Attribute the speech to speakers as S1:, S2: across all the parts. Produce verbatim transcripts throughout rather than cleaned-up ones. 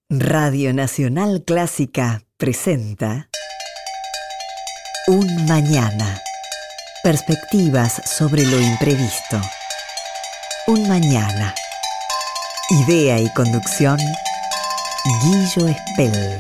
S1: Radio Nacional Clásica presenta Un Mañana. Perspectivas sobre lo imprevisto. Un Mañana. Idea y conducción, Guillo Espel.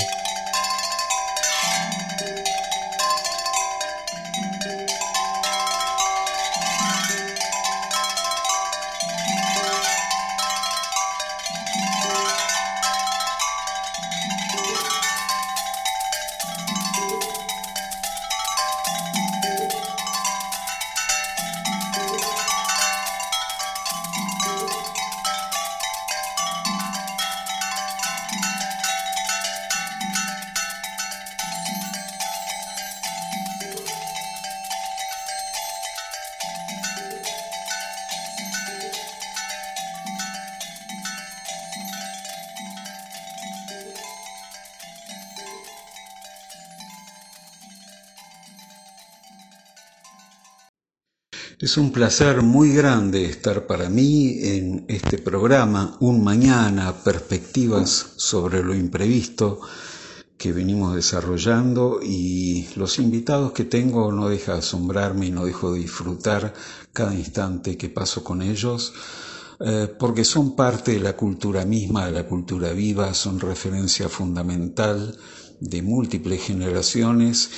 S2: Es un placer muy grande estar para mí en este programa, Un Mañana, Perspectivas sobre lo Imprevisto, que venimos desarrollando, y los invitados que tengo no deja de asombrarme y no dejo de disfrutar cada instante que paso con ellos, eh, porque son parte de la cultura misma, de la cultura viva, son referencia fundamental de múltiples generaciones,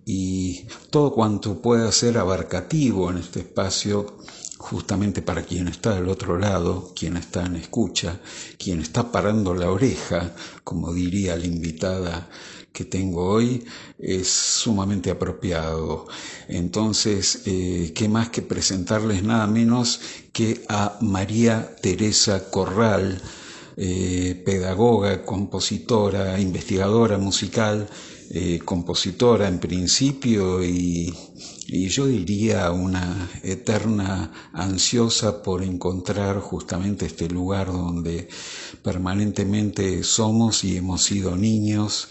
S2: y todo cuanto pueda ser abarcativo en este espacio, justamente para quien está del otro lado, quien está en escucha, quien está parando la oreja, como diría la invitada que tengo hoy, es sumamente apropiado. Entonces, eh, ¿qué más que presentarles nada menos que a María Teresa Corral, eh, pedagoga, compositora, investigadora musical, Eh, compositora en principio y, y yo diría una eterna ansiosa por encontrar justamente este lugar donde permanentemente somos y hemos sido niños,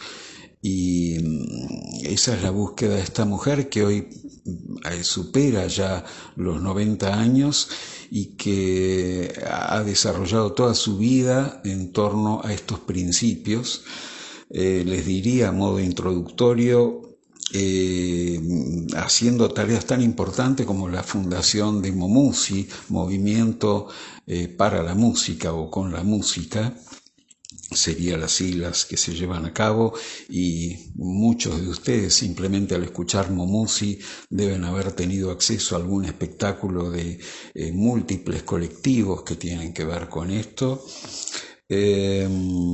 S2: y esa es la búsqueda de esta mujer que hoy supera ya los noventa años y que ha desarrollado toda su vida en torno a estos principios. Eh, les diría a modo introductorio, eh, haciendo tareas tan importantes como la fundación de Momusi, Movimiento eh, para la Música o con la Música, serían las siglas que se llevan a cabo, y muchos de ustedes simplemente al escuchar Momusi deben haber tenido acceso a algún espectáculo de eh, múltiples colectivos que tienen que ver con esto. Eh,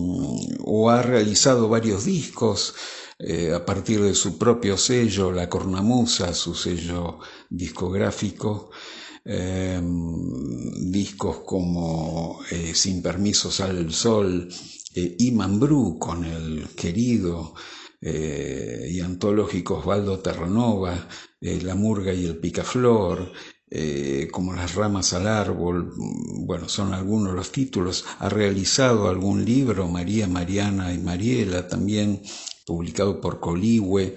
S2: o ha realizado varios discos eh, a partir de su propio sello, La Cornamusa, su sello discográfico, eh, discos como eh, Sin Permiso Sale el Sol, eh, Iman Bru con el querido eh, y antológico Osvaldo Terranova, eh, La Murga y el Picaflor, Eh, como Las Ramas al Árbol, bueno, son algunos los títulos. Ha realizado algún libro, María, Mariana y Mariela, también publicado por Coligüe,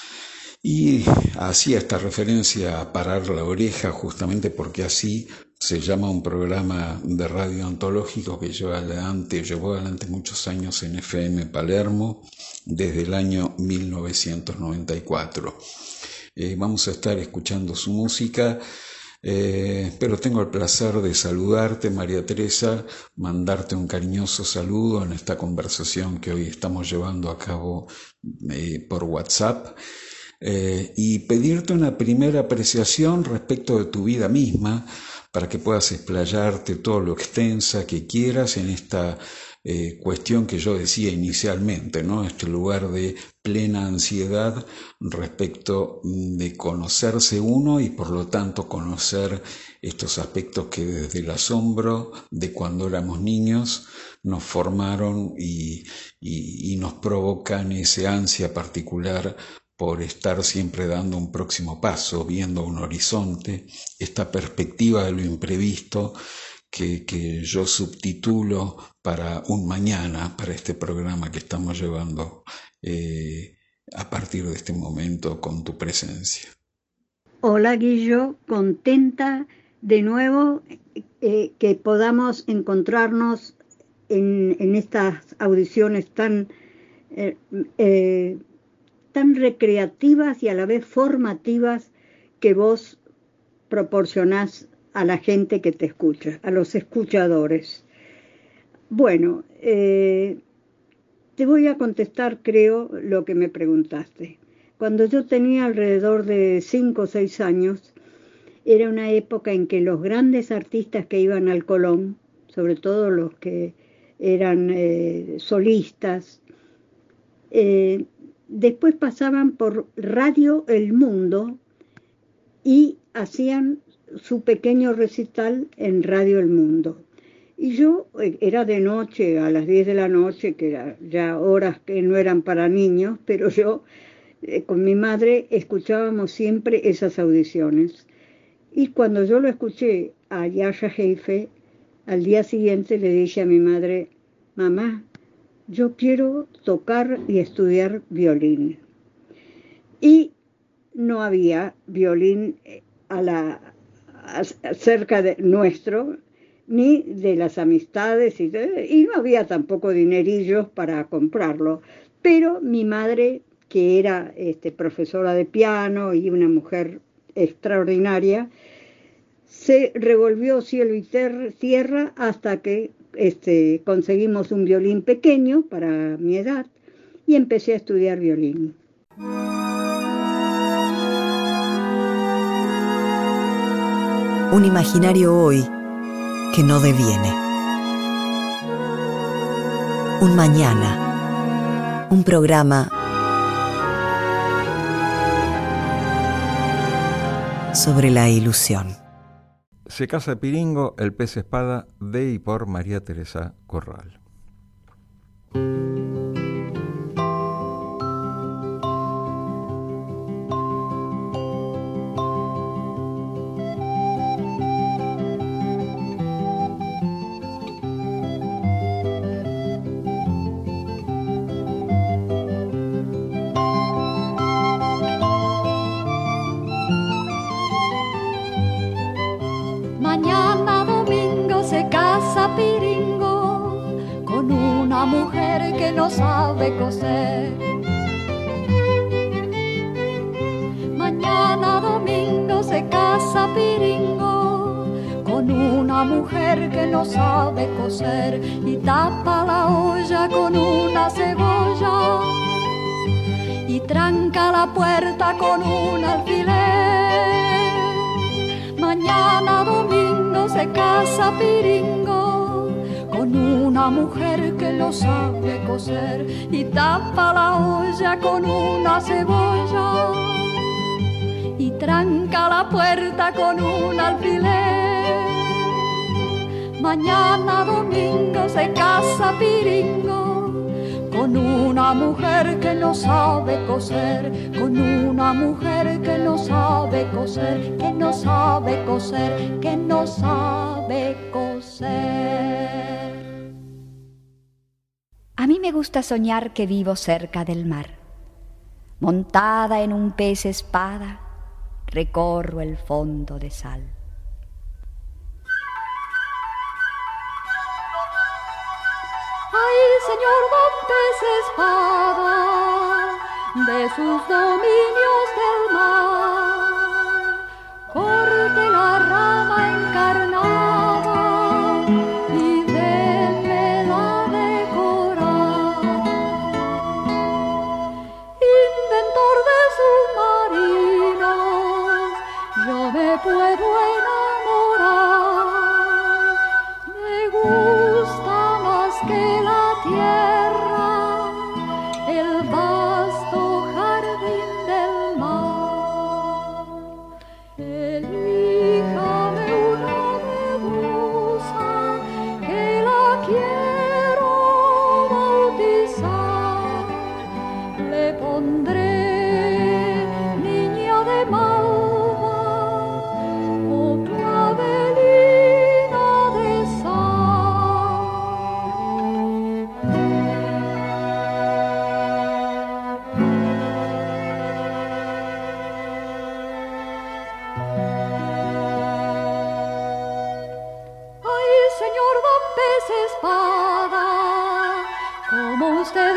S2: y hacía esta referencia a Parar la Oreja justamente porque así se llama un programa de radio antológico que lleva adelante, llevó adelante muchos años en F M Palermo desde el año mil novecientos noventa y cuatro. Eh, vamos a estar escuchando su música. Eh, pero tengo el placer de saludarte, María Teresa, mandarte un cariñoso saludo en esta conversación que hoy estamos llevando a cabo eh, por WhatsApp, eh, y pedirte una primera apreciación respecto de tu vida misma, para que puedas explayarte todo lo extensa que quieras en esta eh, cuestión que yo decía inicialmente, ¿no? Este lugar de plena ansiedad respecto de conocerse uno y por lo tanto conocer estos aspectos que desde el asombro de cuando éramos niños nos formaron y, y, y nos provocan esa ansia particular por estar siempre dando un próximo paso, viendo un horizonte, esta perspectiva de lo imprevisto que, que yo subtitulo para Un Mañana, para este programa que estamos llevando eh, a partir de este momento con tu presencia.
S3: Hola Guillo, contenta de nuevo eh, que podamos encontrarnos en, en estas audiciones tan, eh, eh, tan recreativas y a la vez formativas que vos proporcionás a la gente que te escucha, a los escuchadores. Bueno, eh, te voy a contestar, creo, lo que me preguntaste. Cuando yo tenía alrededor de cinco o seis años, era una época en que los grandes artistas que iban al Colón, sobre todo los que eran eh, solistas, eh, después pasaban por Radio El Mundo y hacían su pequeño recital en Radio El Mundo. Y yo, eh, era de noche, a las diez de la noche, que eran ya horas que no eran para niños, pero yo eh, con mi madre escuchábamos siempre esas audiciones. Y cuando yo lo escuché a Jascha Heife, al día siguiente le dije a mi madre: mamá, yo quiero tocar y estudiar violín. Y no había violín a la, a, cerca de nuestro, ni de las amistades, y, de, y no había tampoco dinerillos para comprarlo. Pero mi madre, que era este, profesora de piano y una mujer extraordinaria, se revolvió cielo y ter- tierra hasta que este, conseguimos un violín pequeño para mi edad y empecé a estudiar violín.
S1: Un imaginario hoy que no deviene. Un mañana. Un programa sobre la ilusión.
S4: Se casa Piringo, el pez espada, de y por María Teresa Corral.
S5: Mañana domingo se casa Piringo con una mujer que no sabe coser. Mañana domingo se casa Piringo con una mujer que no sabe coser y tapa la olla con una cebolla y tranca la puerta con un alfiler. Mañana domingo se casa Piringo con una mujer que no sabe coser y tapa la olla con una cebolla y tranca la puerta con un alfiler. Mañana domingo se casa Piringo con una mujer que no sabe coser, con una mujer que no sabe coser, que no sabe coser, que no sabe coser.
S6: A mí me gusta soñar que vivo cerca del mar. Montada en un pez espada, recorro el fondo de sal.
S5: Ay, señor don pez espada, de sus dominios del mar, corte la rama encarnada y démela decorar. Inventor de submarinos, yo me puedo enamorar. Me gusta más que la tierra, el vasto jardín del mar. Elíjame una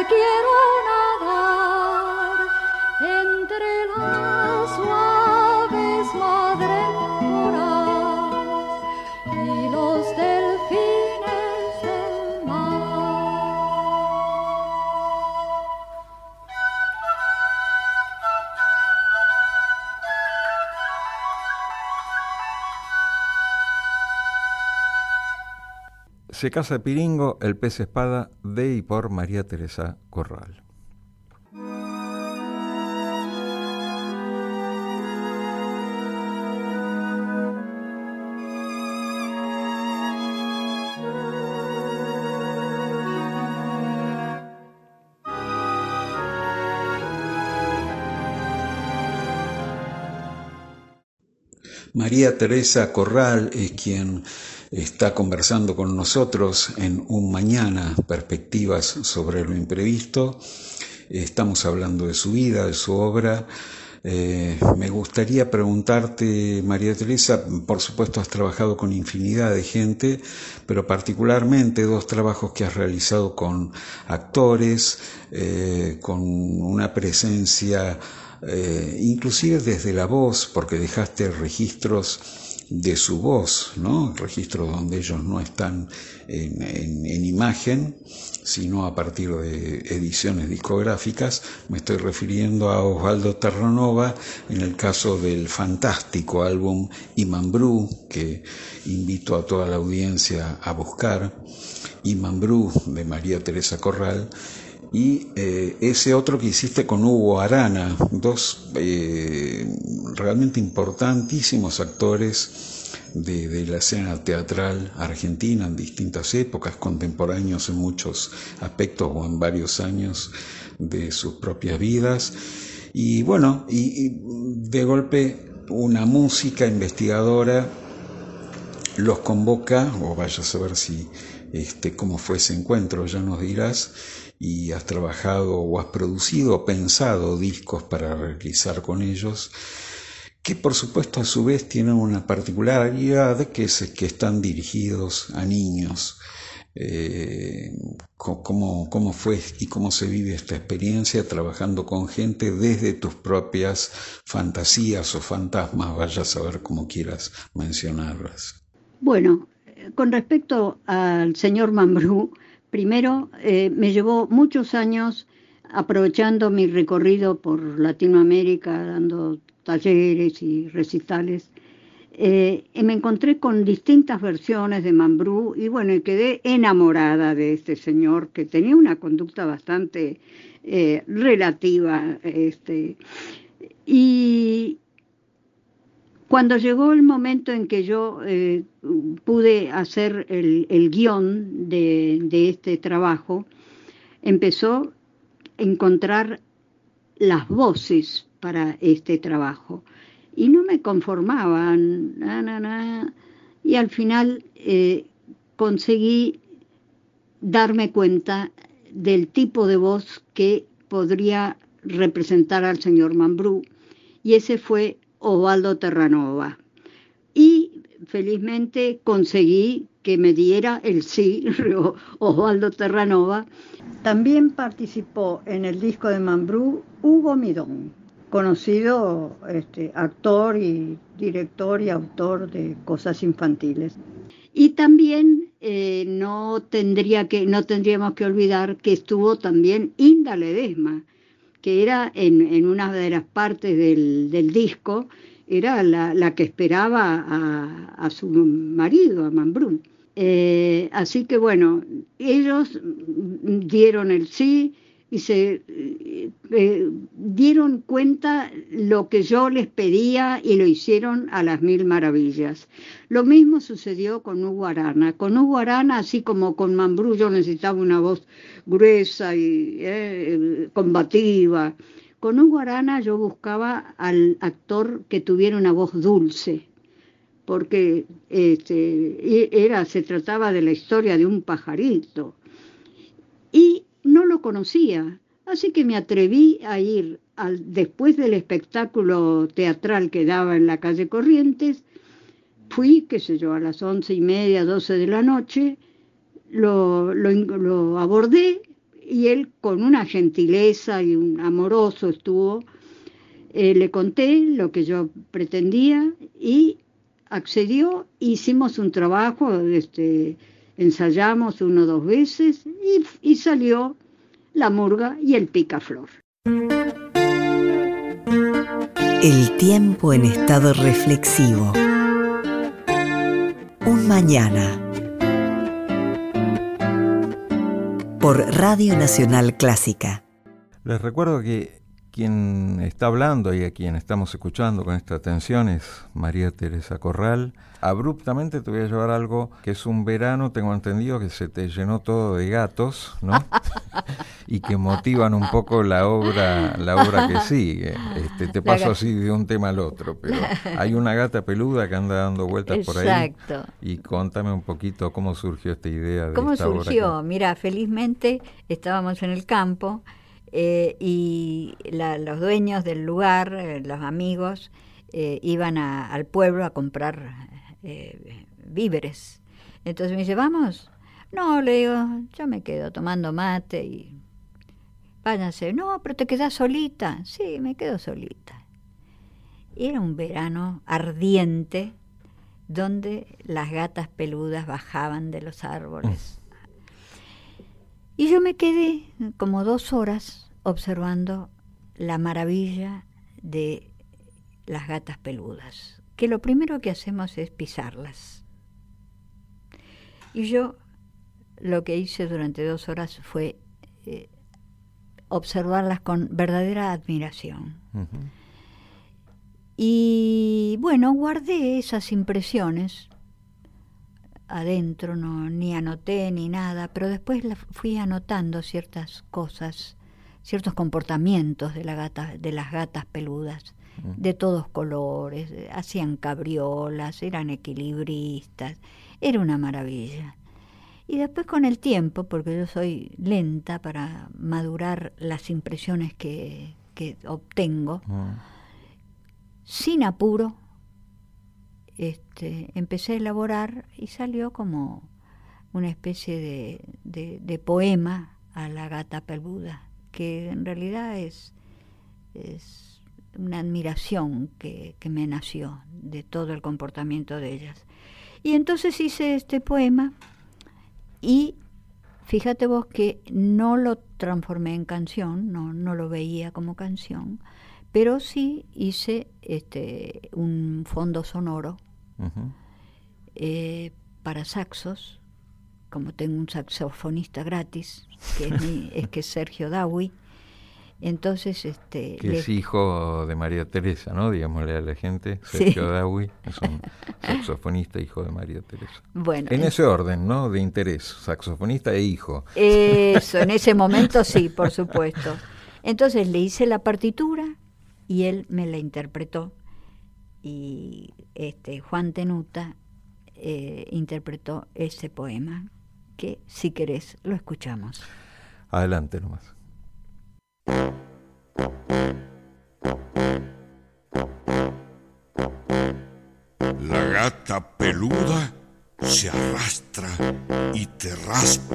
S5: quiero nadar entre las suaves madres y los delfines del mar.
S4: Se casa Piringo, el pez espada, de y por María Teresa Corral.
S2: María Teresa Corral es quien está conversando con nosotros en Un Mañana, Perspectivas sobre lo Imprevisto. Estamos hablando de su vida, de su obra. Eh, me gustaría preguntarte, María Teresa, por supuesto has trabajado con infinidad de gente, pero particularmente dos trabajos que has realizado con actores, eh, con una presencia Eh, inclusive desde la voz, porque dejaste registros de su voz, ¿no? Registros donde ellos no están en, en, en imagen, sino a partir de ediciones discográficas. Me estoy refiriendo a Osvaldo Terranova en el caso del fantástico álbum Imambrú, que invito a toda la audiencia a buscar, Imambrú de María Teresa Corral. Y eh, ese otro que hiciste con Hugo Arana, dos eh, realmente importantísimos actores de, de la escena teatral argentina en distintas épocas, contemporáneos en muchos aspectos o en varios años de sus propias vidas. Y bueno, y, y de golpe una música investigadora los convoca, o vaya a saber si este, cómo fue ese encuentro, ya nos dirás. Y has trabajado o has producido o pensado discos para realizar con ellos, que por supuesto a su vez tienen una particularidad, que es que están dirigidos a niños. Eh, ¿cómo, cómo fue y cómo se vive esta experiencia trabajando con gente desde tus propias fantasías o fantasmas, vaya a saber cómo quieras mencionarlas?
S3: Bueno, con respecto al señor Mambrú, primero, eh, me llevó muchos años, aprovechando mi recorrido por Latinoamérica, dando talleres y recitales, eh, y me encontré con distintas versiones de Mambrú y bueno, y quedé enamorada de este señor que tenía una conducta bastante eh, relativa. Este, y cuando llegó el momento en que yo eh, pude hacer el, el guión de, de este trabajo, empezó a encontrar las voces para este trabajo. Y no me conformaba, na, na, na, y al final eh, conseguí darme cuenta del tipo de voz que podría representar al señor Mambrú, y ese fue Osvaldo Terranova. Y felizmente conseguí que me diera el sí Osvaldo Terranova. También participó en el disco de Mambrú Hugo Midón, conocido este, actor y director y autor de cosas infantiles. Y también eh, no, tendría que, no tendríamos que olvidar que estuvo también Inda Ledesma, que era en, en una de las partes del, del disco, era la, la que esperaba a, a su marido, a Mambrú. Eh, así que bueno, ellos dieron el sí y se eh, dieron cuenta lo que yo les pedía y lo hicieron a las mil maravillas. Lo mismo sucedió con Hugo Arana. Con Hugo Arana, así como con Mambrú, yo necesitaba una voz gruesa y eh, combativa. Con Hugo Arana yo buscaba al actor que tuviera una voz dulce, porque este, era, se trataba de la historia de un pajarito. Y no lo conocía, así que me atreví a ir al, después del espectáculo teatral que daba en la calle Corrientes. Fui, qué sé yo, a las once y media, doce de la noche, lo, lo, lo abordé y él con una gentileza y un amoroso estuvo. Eh, le conté lo que yo pretendía y accedió. Hicimos un trabajo, este, ensayamos uno o dos veces y, y salió La Murga y el Picaflor.
S1: El tiempo en estado reflexivo. Un mañana. Por Radio Nacional Clásica.
S4: Les recuerdo que quien está hablando y a quien estamos escuchando con esta atención es María Teresa Corral. Abruptamente te voy a llevar algo que es un verano, tengo entendido que se te llenó todo de gatos, ¿no? Y que motivan un poco la obra, la obra que sigue. Este, te paso así de un tema al otro, pero hay una gata peluda que anda dando vueltas por ahí.
S7: Exacto.
S4: Y contame un poquito cómo surgió esta idea de
S7: ¿Cómo
S4: esta
S7: surgió?
S4: obra que...
S7: Mira, felizmente estábamos en el campo. Eh, y la, los dueños del lugar, eh, los amigos, eh, iban a, al pueblo a comprar eh, víveres. Entonces me dice, ¿vamos? No, le digo, yo me quedo tomando mate y váyanse. No, pero te quedás solita. Sí, me quedo solita. Era un verano ardiente donde las gatas peludas bajaban de los árboles. Mm. Y yo me quedé como dos horas observando la maravilla de las gatas peludas, que lo primero que hacemos es pisarlas. Y yo lo que hice durante dos horas fue eh, observarlas con verdadera admiración. Uh-huh. Y bueno, guardé esas impresiones adentro, no ni anoté ni nada, pero después la fui anotando ciertas cosas, ciertos comportamientos de la gata, de las gatas peludas, mm. de todos colores, hacían cabriolas, eran equilibristas, era una maravilla. Y después con el tiempo, porque yo soy lenta para madurar las impresiones que, que obtengo, mm. sin apuro, Este, empecé a elaborar y salió como una especie de, de, de poema a la gata peluda, que en realidad es, es una admiración que, que me nació de todo el comportamiento de ellas. Y entonces hice este poema y fíjate vos que no lo transformé en canción, no, no lo veía como canción, pero sí hice este, un fondo sonoro. Uh-huh. Eh, para saxos, como tengo un saxofonista gratis, que es, mi, es que es Sergio Dawi, entonces este
S4: que
S7: le...
S4: es hijo de María Teresa, ¿no? Digámosle a la gente, Sergio sí. Dawi es un saxofonista hijo de María Teresa.
S7: Bueno,
S4: en ese orden, ¿no? De interés, saxofonista e hijo.
S7: Eso, en ese momento sí, por supuesto. Entonces le hice la partitura y él me la interpretó. Y este Juan Tenuta eh, interpretó ese poema, que si querés lo escuchamos.
S4: Adelante nomás.
S8: La gata peluda se arrastra y te raspa.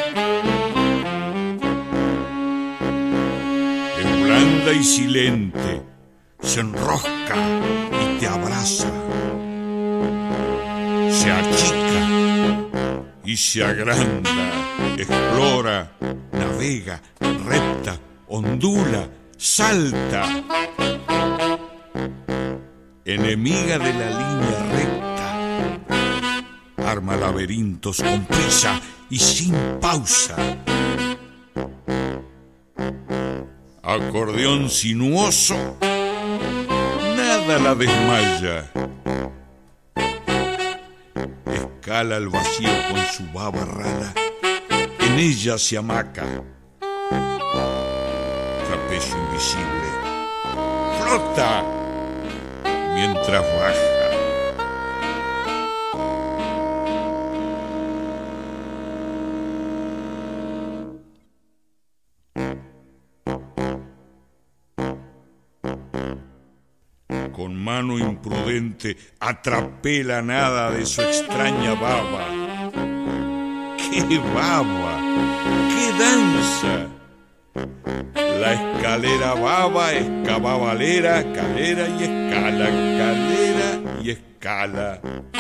S8: Es blanda y silente, se enrosca y te abraza, se achica y se agranda, explora, navega, repta, ondula, salta. Enemiga de la línea recta, arma laberintos con prisa y sin pausa. Acordeón sinuoso, nada la desmaya. Escala el vacío con su baba rara, en ella se hamaca. Trapecio invisible, flota mientras baja. Con mano imprudente atrapé la nada de su extraña baba. ¡Qué baba! ¡Qué danza! La escalera baba, escababalera, calera y escala, calera y escala.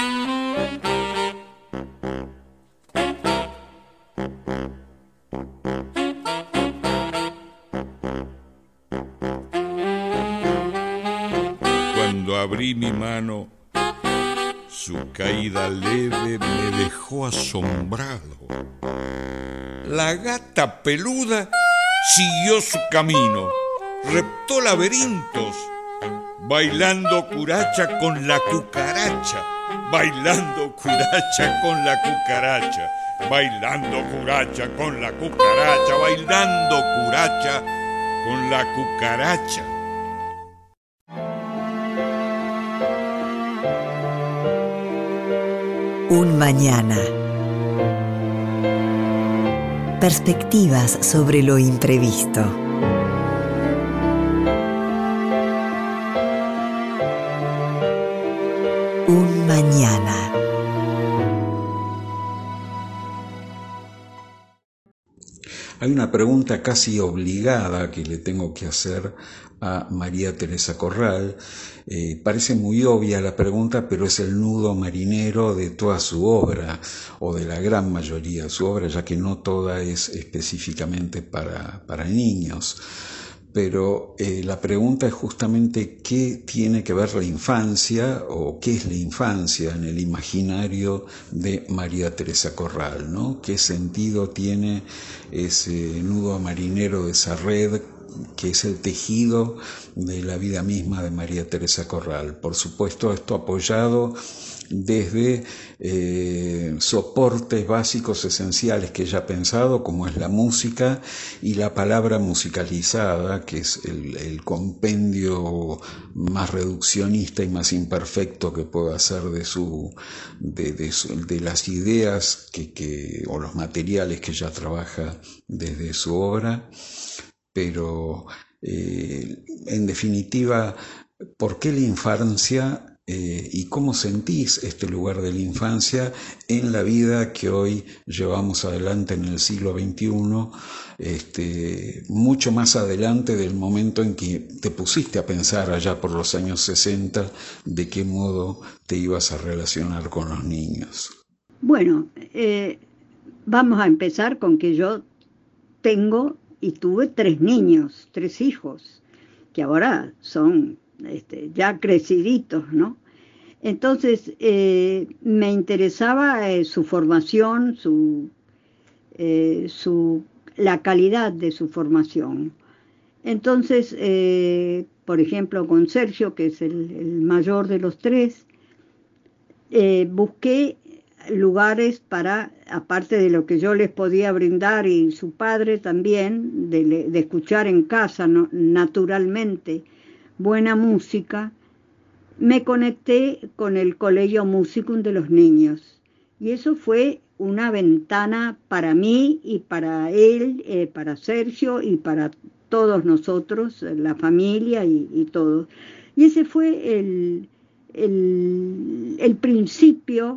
S8: Cuando abrí mi mano, su caída leve me dejó asombrado. La gata peluda siguió su camino, reptó laberintos, bailando curacha con la cucaracha, bailando curacha con la cucaracha, bailando curacha con la cucaracha, bailando curacha con la cucaracha.
S1: Un mañana. Perspectivas sobre lo imprevisto. Un mañana.
S2: Hay una pregunta casi obligada que le tengo que hacer a María Teresa Corral. Eh, parece muy obvia la pregunta, pero es el nudo marinero de toda su obra, o de la gran mayoría de su obra, ya que no toda es específicamente para, para niños. Pero eh, la pregunta es justamente qué tiene que ver la infancia, o qué es la infancia en el imaginario de María Teresa Corral, ¿no? ¿Qué sentido tiene ese nudo marinero, de esa red que es el tejido de la vida misma de María Teresa Corral? Por supuesto, esto apoyado desde eh, soportes básicos esenciales que ella ha pensado, como es la música y la palabra musicalizada, que es el, el compendio más reduccionista y más imperfecto que puede hacer de su de, de, su, de las ideas que, que o los materiales que ella trabaja desde su obra. Pero eh, en definitiva, ¿por qué la infancia? Eh, ¿Y cómo sentís este lugar de la infancia en la vida que hoy llevamos adelante en el siglo veintiuno, este, mucho más adelante del momento en que te pusiste a pensar allá por los años sesenta de qué modo te ibas a relacionar con los niños?
S3: Bueno, eh, vamos a empezar con que yo tengo y tuve tres niños, tres hijos, que ahora son Este, ya creciditos, ¿no? Entonces, eh, me interesaba eh, su formación, su, eh, su, la calidad de su formación. Entonces, eh, por ejemplo, con Sergio, que es el, el mayor de los tres, eh, busqué lugares para, aparte de lo que yo les podía brindar y su padre también, de, de escuchar en casa, ¿no? Naturalmente, buena música, me conecté con el Colegio Musicum de los niños. Y eso fue una ventana para mí y para él, eh, para Sergio y para todos nosotros, la familia y, y todos. Y ese fue el, el, el principio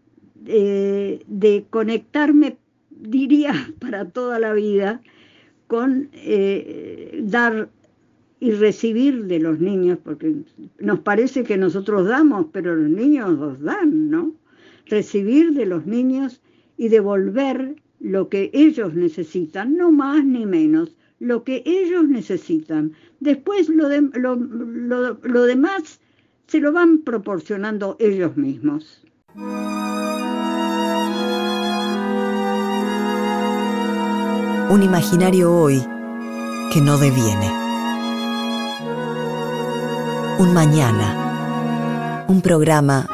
S3: eh, de conectarme, diría, para toda la vida, con eh, dar y recibir de los niños, porque nos parece que nosotros damos, pero los niños los dan, ¿no? Recibir de los niños y devolver lo que ellos necesitan, no más ni menos, lo que ellos necesitan. Después lo, de, lo, lo, lo demás se lo van proporcionando ellos mismos.
S1: Un imaginario hoy que no deviene. Un mañana, un programa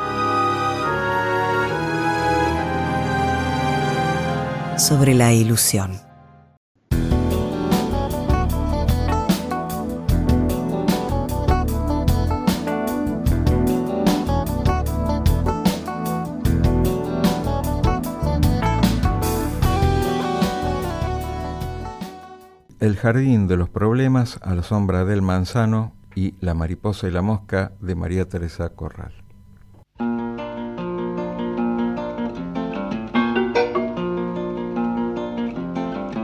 S1: sobre la ilusión.
S4: El jardín de los problemas a la sombra del manzano y La mariposa y la mosca de María Teresa Corral.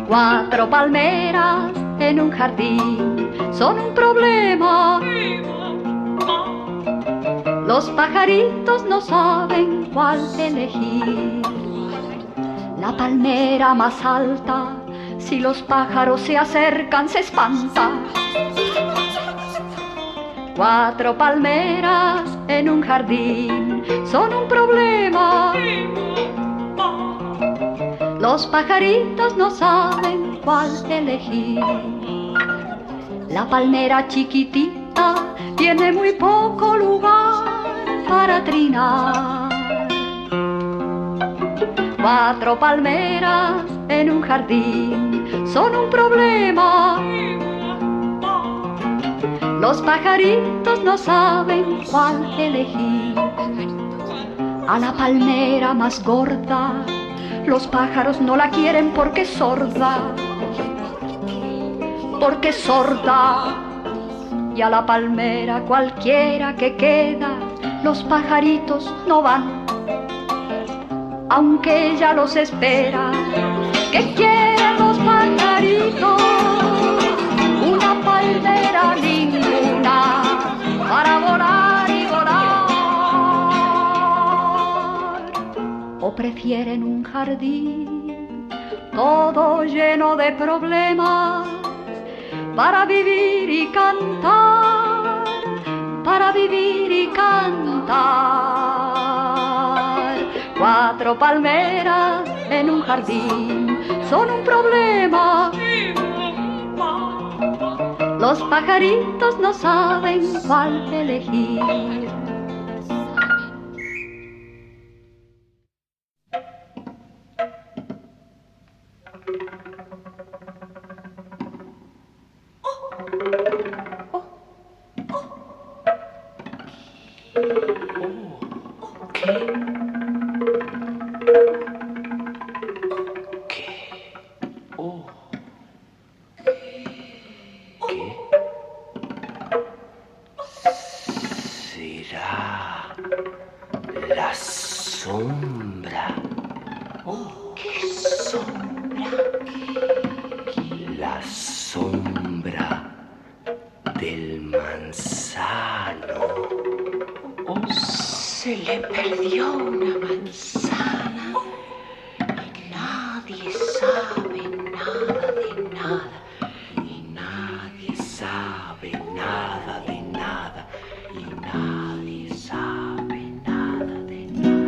S5: Cuatro palmeras en un jardín son un problema. Los pajaritos no saben cuál elegir. La palmera más alta, si los pájaros se acercan, se espanta. Cuatro palmeras en un jardín son un problema. Los pajaritos no saben cuál elegir. La palmera chiquitita tiene muy poco lugar para trinar. Cuatro palmeras en un jardín son un problema. Los pajaritos no saben cuál elegir. A la palmera más gorda los pájaros no la quieren porque es sorda, porque es sorda. Y a la palmera cualquiera que queda, los pajaritos no van, aunque ella los espera. ¿Qué quieren los pajaritos? Una palmera ninguna para volar y volar. ¿O prefieren un jardín todo lleno de problemas para vivir y cantar, para vivir y cantar? Cuatro palmeras en un jardín son un problema. Los pajaritos no saben cuál elegir.
S9: La sombra. Oh, ¿qué sombra? La sombra del manzano. Oh, se le perdió una manzana. Y nadie sabe nada de nada. Y nadie sabe nada de nada. Y nadie sabe nada de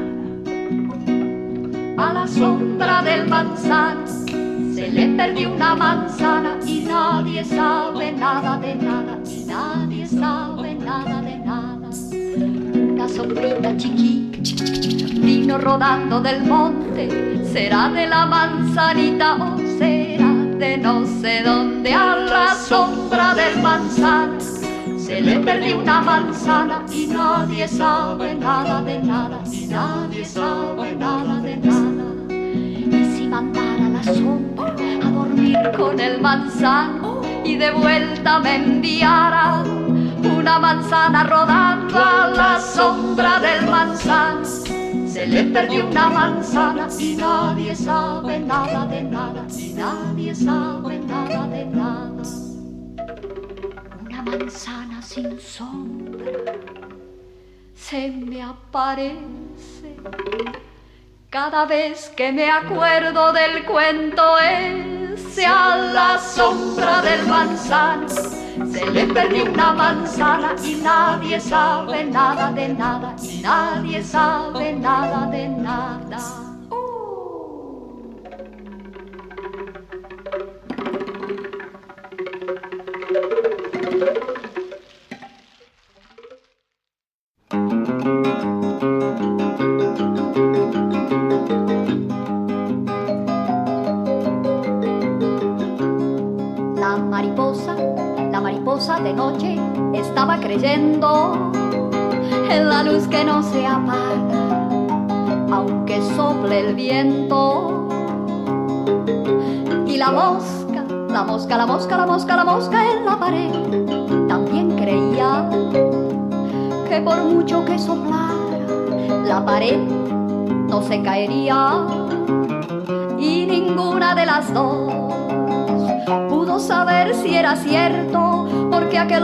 S9: nada.
S5: A la sombra del manzano se le perdió una manzana y nadie sabe nada de nada. Y nadie sabe nada de nada. Una sombrita chiquita vino rodando del monte. ¿Será de la manzanita o será de no sé dónde? A la sombra del manzano se le perdió una manzana y nadie sabe nada de nada. Y nadie sabe nada de nada. Y si mandara la sombra a dormir con el manzano y de vuelta me enviara una manzana rodando a la sombra del manzano, se le perdió una manzana y nadie sabe nada de nada. Y nadie sabe nada de nada. Una manzana sin sombra se me aparece cada vez que me acuerdo del cuento ese. A la sombra del manzano se le perdió una manzana y nadie sabe nada de nada. Y nadie sabe nada de nada. La mariposa, la mariposa de noche estaba creyendo en la luz que no se apaga, aunque sople el viento. Y la mosca, la mosca, la mosca, la mosca, la mosca en la pared también creía que por mucho que soplara la pared no se caería. Y ninguna de las dos pudo saber si era cierto, porque aquel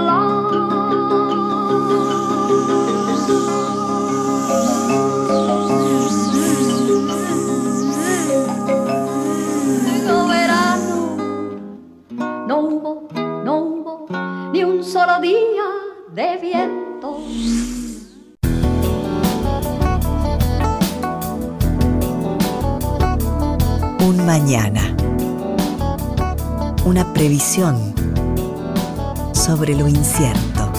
S5: largo verano no hubo, no hubo ni un solo día de viento.
S1: Un mañana. Una previsión sobre lo incierto.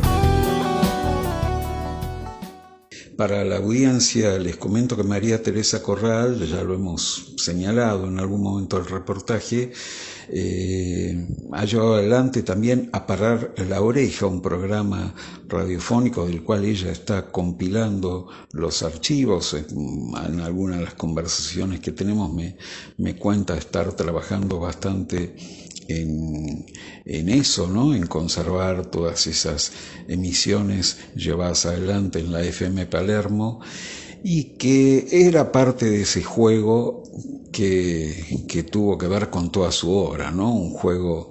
S2: Para la audiencia les comento que María Teresa Corral, ya lo hemos señalado en algún momento del reportaje, eh, ha llevado adelante también A Parar la Oreja, un programa radiofónico del cual ella está compilando los archivos. En algunas de las conversaciones que tenemos me, me cuenta estar trabajando bastante En, en eso, ¿no? En conservar todas esas emisiones llevadas adelante en la F M Palermo, y que era parte de ese juego que, que tuvo que ver con toda su obra, ¿no? Un juego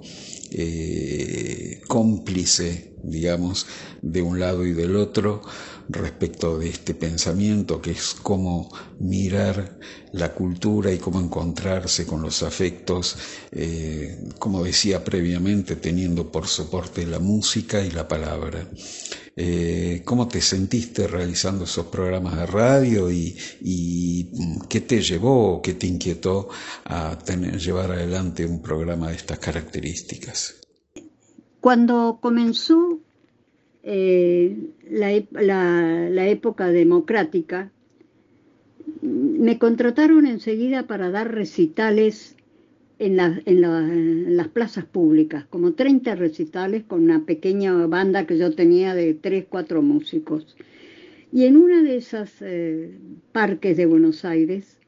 S2: eh, cómplice, digamos, de un lado y del otro, respecto de este pensamiento que es cómo mirar la cultura y cómo encontrarse con los afectos, eh, como decía previamente, teniendo por soporte la música y la palabra. Eh, ¿Cómo te sentiste realizando esos programas de radio y, y qué te llevó, qué te inquietó a tener, llevar adelante un programa de estas características?
S3: Cuando comenzó eh, la, la, la época democrática, me contrataron enseguida para dar recitales en, la, en, la, en las plazas públicas, como treinta recitales con una pequeña banda que yo tenía de tres, cuatro músicos. Y en una de esas eh, parques de Buenos Aires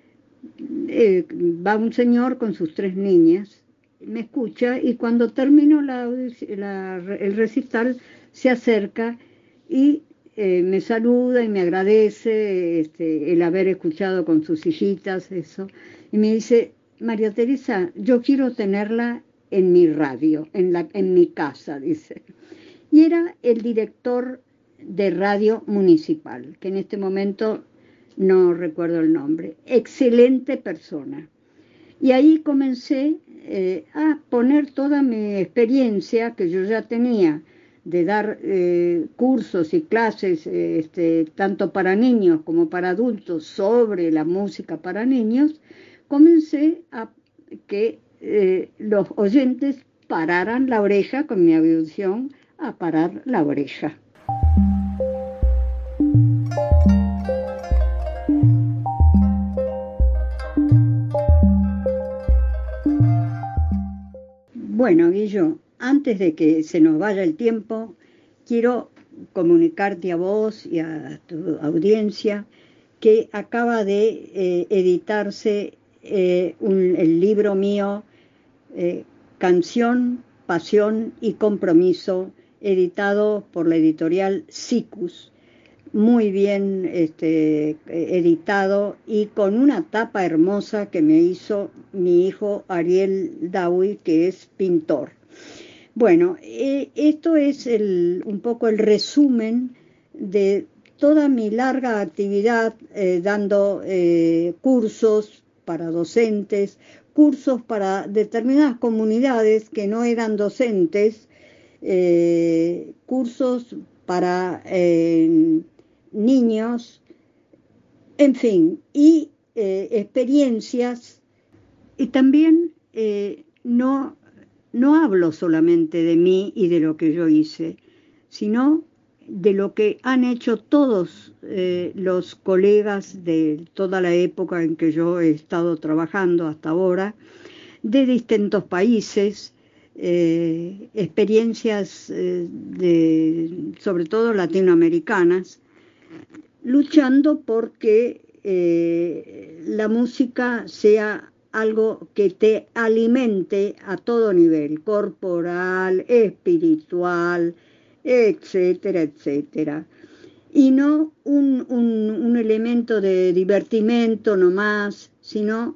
S3: eh, va un señor con sus tres niñas, me escucha, y cuando termino la, la, el recital se acerca y eh, me saluda y me agradece este, el haber escuchado con sus hijitas, eso, y me dice: María Teresa, yo quiero tenerla en mi radio, en, la, en mi casa, dice. Y era el director de radio municipal, que en este momento no recuerdo el nombre. Excelente persona. Y ahí comencé eh, a poner toda mi experiencia que yo ya tenía de dar eh, cursos y clases eh, este, tanto para niños como para adultos sobre la música para niños. Comencé a que eh, los oyentes pararan la oreja, con mi audición, a parar la oreja. Bueno, Guillo, antes de que se nos vaya el tiempo, quiero comunicarte a vos y a tu audiencia que acaba de eh, editarse eh, un, el libro mío, eh, Canción, Pasión y Compromiso, editado por la editorial Sicus, muy bien este, editado y con una tapa hermosa que me hizo mi hijo Ariel Dawi, que es pintor. Bueno, eh, esto es el, un poco el resumen de toda mi larga actividad eh, dando eh, cursos para docentes, cursos para determinadas comunidades que no eran docentes, eh, cursos para eh, niños, en fin, y eh, experiencias. Y también eh, no, no hablo solamente de mí y de lo que yo hice, sino de lo que han hecho todos eh, los colegas de toda la época en que yo he estado trabajando hasta ahora, de distintos países, eh, experiencias eh, de, sobre todo latinoamericanas, luchando porque eh, la música sea algo que te alimente a todo nivel, corporal, espiritual, etcétera, etcétera. Y no un, un, un elemento de divertimento nomás, sino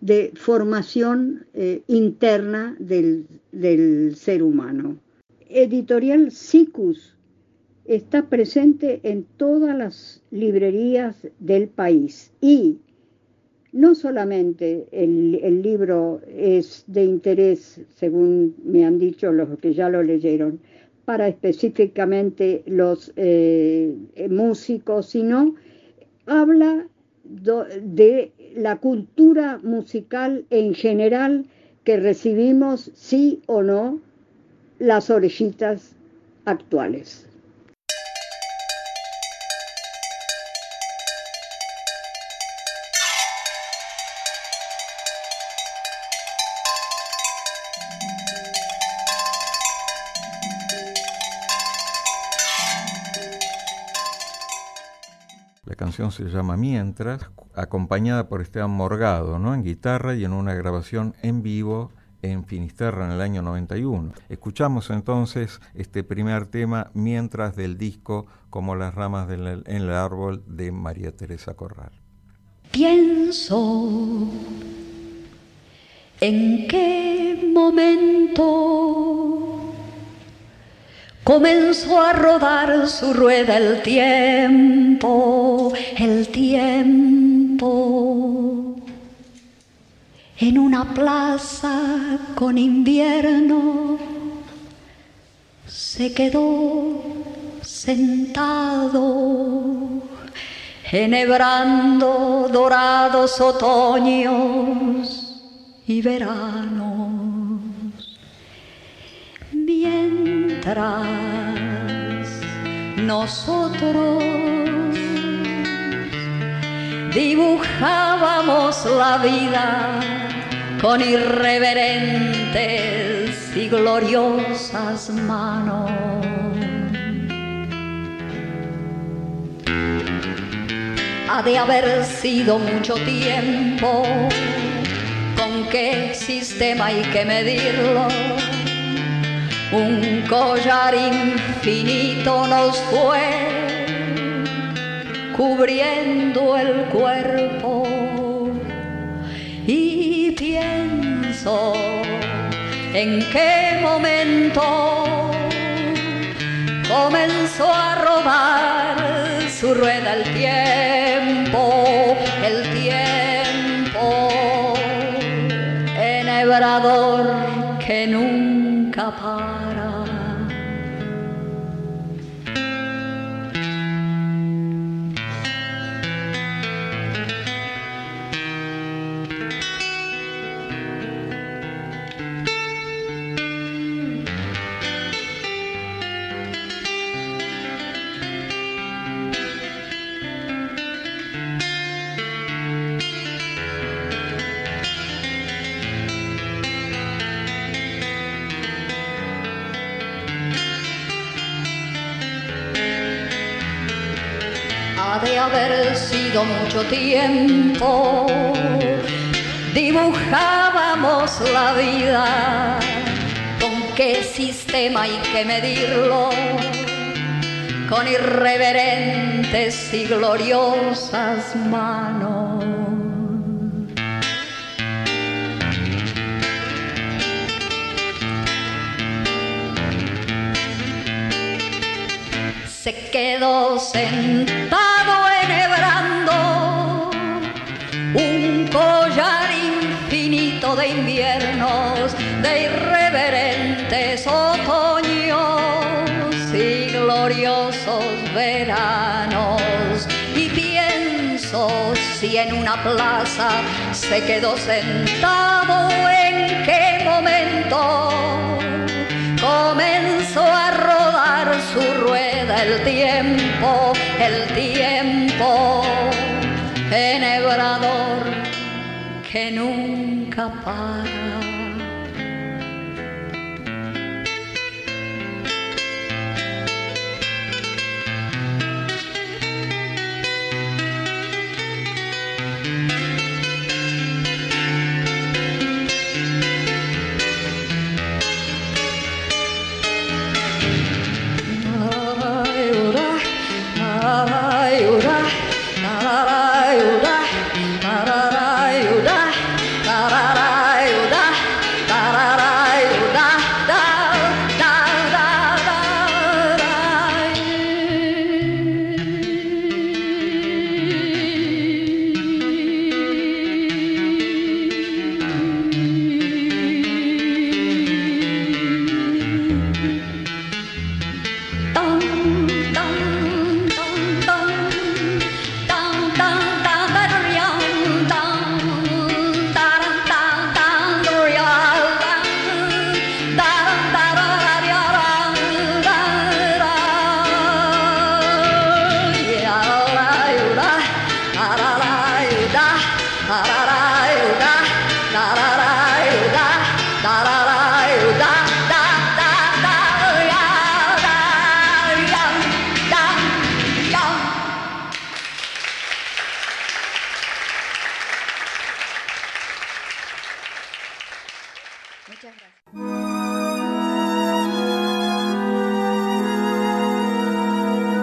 S3: de formación eh, interna del, del ser humano. Editorial Sikus está presente en todas las librerías del país y no solamente el, el libro es de interés, según me han dicho los que ya lo leyeron, para específicamente los eh, músicos, sino habla do, de la cultura musical en general que recibimos, sí o no, las orejitas actuales.
S4: La canción se llama Mientras, acompañada por Esteban Morgado, ¿no?, en guitarra y en una grabación en vivo en Finisterre en el año noventa y uno. Escuchamos entonces este primer tema, Mientras, del disco Como las ramas del, en el árbol, de María Teresa Corral.
S5: Pienso en qué momento comenzó a rodar su rueda el tiempo, el tiempo. En una plaza con invierno se quedó sentado, enhebrando dorados otoños y veranos. Mientras nosotros dibujábamos la vida con irreverentes y gloriosas manos. Ha de haber sido mucho tiempo, ¿con qué sistema hay que medirlo? Un collar infinito nos fue cubriendo el cuerpo, y pienso en qué momento comenzó a rodar su rueda el tiempo, el tiempo enhebrador que nunca para. Ha de haber sido mucho tiempo, dibujábamos la vida, ¿con qué sistema hay que medirlo? Con irreverentes y gloriosas manos. Se quedó sentado enhebrando un collar infinito de inviernos, de irreverentes otoños y gloriosos veranos. Y pienso si en una plaza se quedó sentado, ¿en qué momento comenzó a rodar su rueda el tiempo, el tiempo enhebrador que nunca para?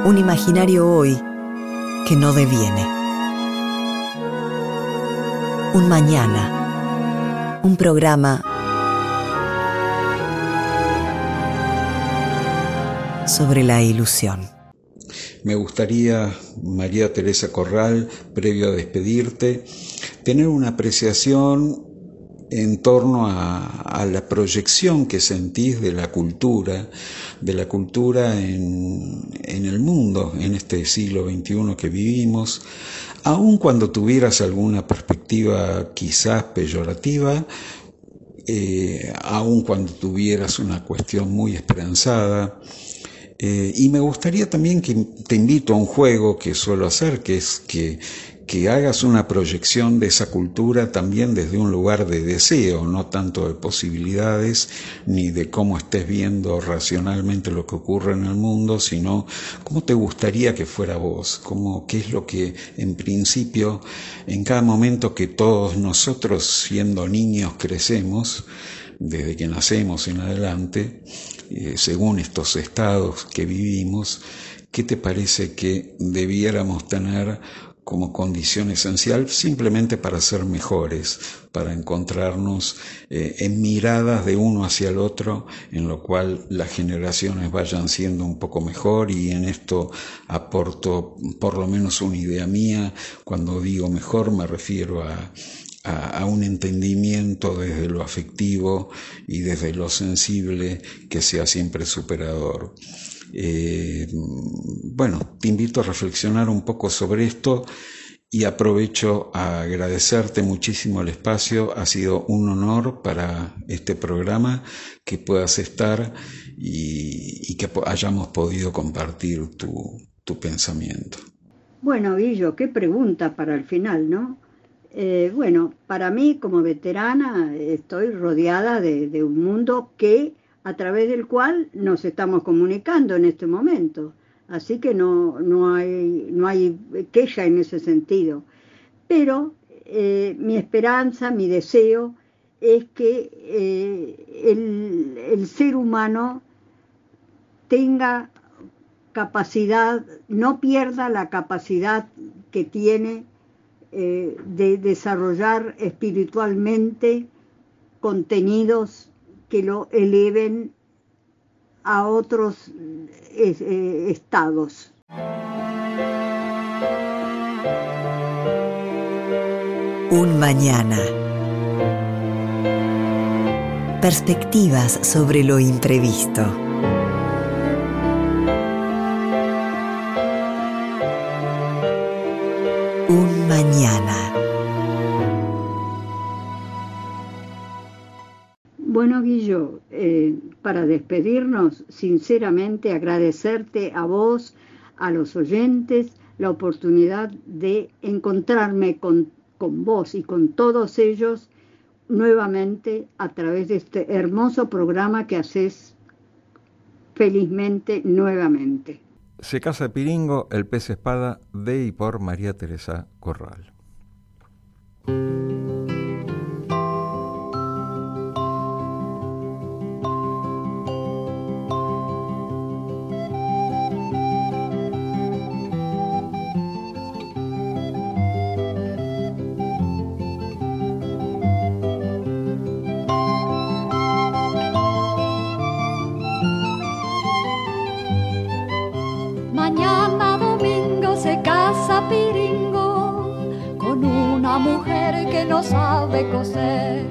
S1: Un imaginario hoy que no deviene. Un mañana. Un programa sobre la ilusión.
S2: Me gustaría, María Teresa Corral, previo a despedirte, tener una apreciación en torno a, a la proyección que sentís de la cultura, de la cultura en, en el mundo, en este siglo veintiuno que vivimos, aun cuando tuvieras alguna perspectiva quizás peyorativa, eh, aun cuando tuvieras una cuestión muy esperanzada. Eh, y me gustaría también que te invito a un juego que suelo hacer, que es que, que hagas una proyección de esa cultura también desde un lugar de deseo, no tanto de posibilidades ni de cómo estés viendo racionalmente lo que ocurre en el mundo, sino cómo te gustaría que fuera vos, cómo, qué es lo que en principio en cada momento que todos nosotros siendo niños crecemos, desde que nacemos en adelante, eh, según estos estados que vivimos, ¿qué te parece que debiéramos tener como condición esencial simplemente para ser mejores, para encontrarnos eh, en miradas de uno hacia el otro, en lo cual las generaciones vayan siendo un poco mejor? Y en esto aporto por lo menos una idea mía. Cuando digo mejor me refiero a A, a un entendimiento desde lo afectivo y desde lo sensible que sea siempre superador. Eh, bueno, te invito a reflexionar un poco sobre esto y aprovecho a agradecerte muchísimo el espacio. Ha sido un honor para este programa que puedas estar y, y que hayamos podido compartir tu, tu pensamiento.
S3: Bueno, Guillo, qué pregunta para el final, ¿no? Eh, bueno, para mí como veterana estoy rodeada de, de un mundo que a través del cual nos estamos comunicando en este momento, así que no, no hay, no hay queja en ese sentido. Pero eh, mi esperanza, mi deseo es que eh, el, el ser humano tenga capacidad, no pierda la capacidad que tiene Eh, de desarrollar espiritualmente contenidos que lo eleven a otros eh, eh, estados.
S1: Un mañana. Perspectivas sobre lo imprevisto. Un mañana.
S3: Bueno, Guillo, eh, para despedirnos, sinceramente agradecerte a vos, a los oyentes, la oportunidad de encontrarme con, con vos y con todos ellos nuevamente a través de este hermoso programa que haces felizmente nuevamente.
S4: Se casa Piringo, el pez espada, de y por María Teresa Corral.
S5: Mañana domingo se casa Piringo con una mujer que no sabe coser.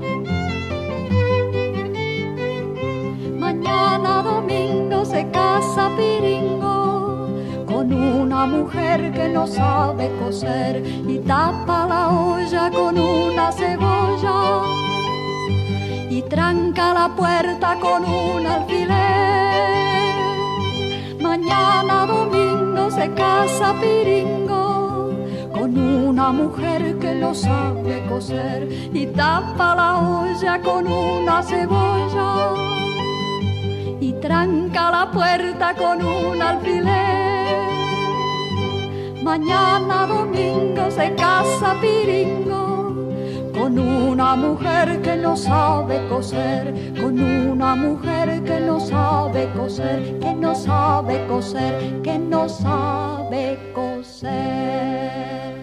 S5: Mañana domingo se casa Piringo con una mujer que no sabe coser y tapa la olla con una cebolla y tranca la puerta con un alfiler. Mañana domingo se casa Piringo con una mujer que lo sabe coser y tapa la olla con una cebolla y tranca la puerta con un alfiler. Mañana domingo se casa Piringo con una mujer que no sabe coser, con una mujer que no sabe coser, que no sabe coser, que no sabe coser.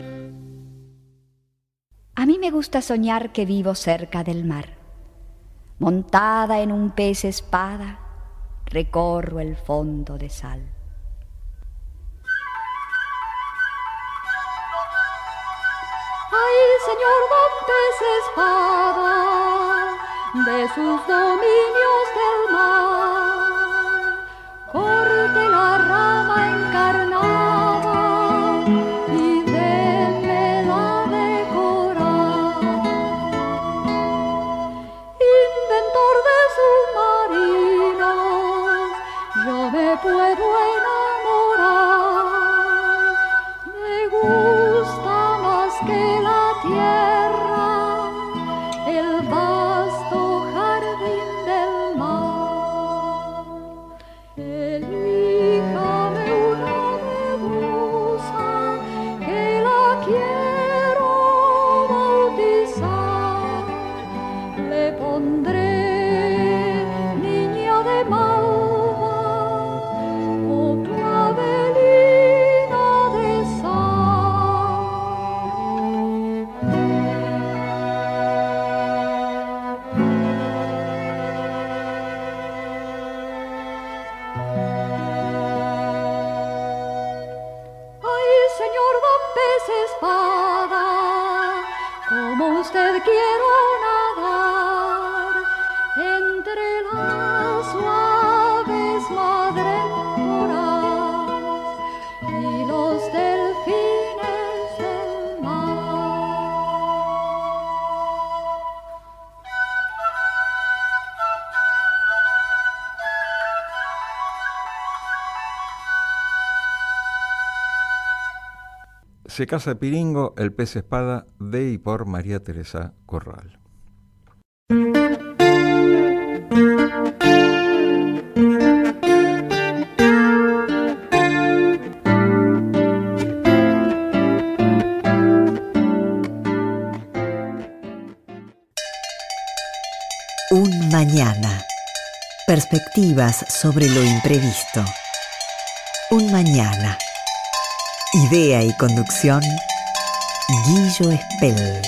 S6: A mí me gusta soñar que vivo cerca del mar. Montada en un pez espada, recorro el fondo de sal.
S5: Ay, señor don pez espada, de sus dominios del mar, corte la rama encarnada y démela decorar. Inventor de submarinos, yo me puedo enamorar. Me gusta más que la tierra, el vasto jardín del mar. Elíjame una medusa que la quiero bautizar. Le pondré niña de malva o clavelina de sal. Ay, señor don pez espada, como usted quiero nadar entre las suaves madreporas y los delfines del mar.
S4: Se casa Piringo, el pez espada, de y por María Teresa Corral.
S1: Un mañana. Perspectivas sobre lo imprevisto. Un mañana. Idea y conducción, Guillo Espel.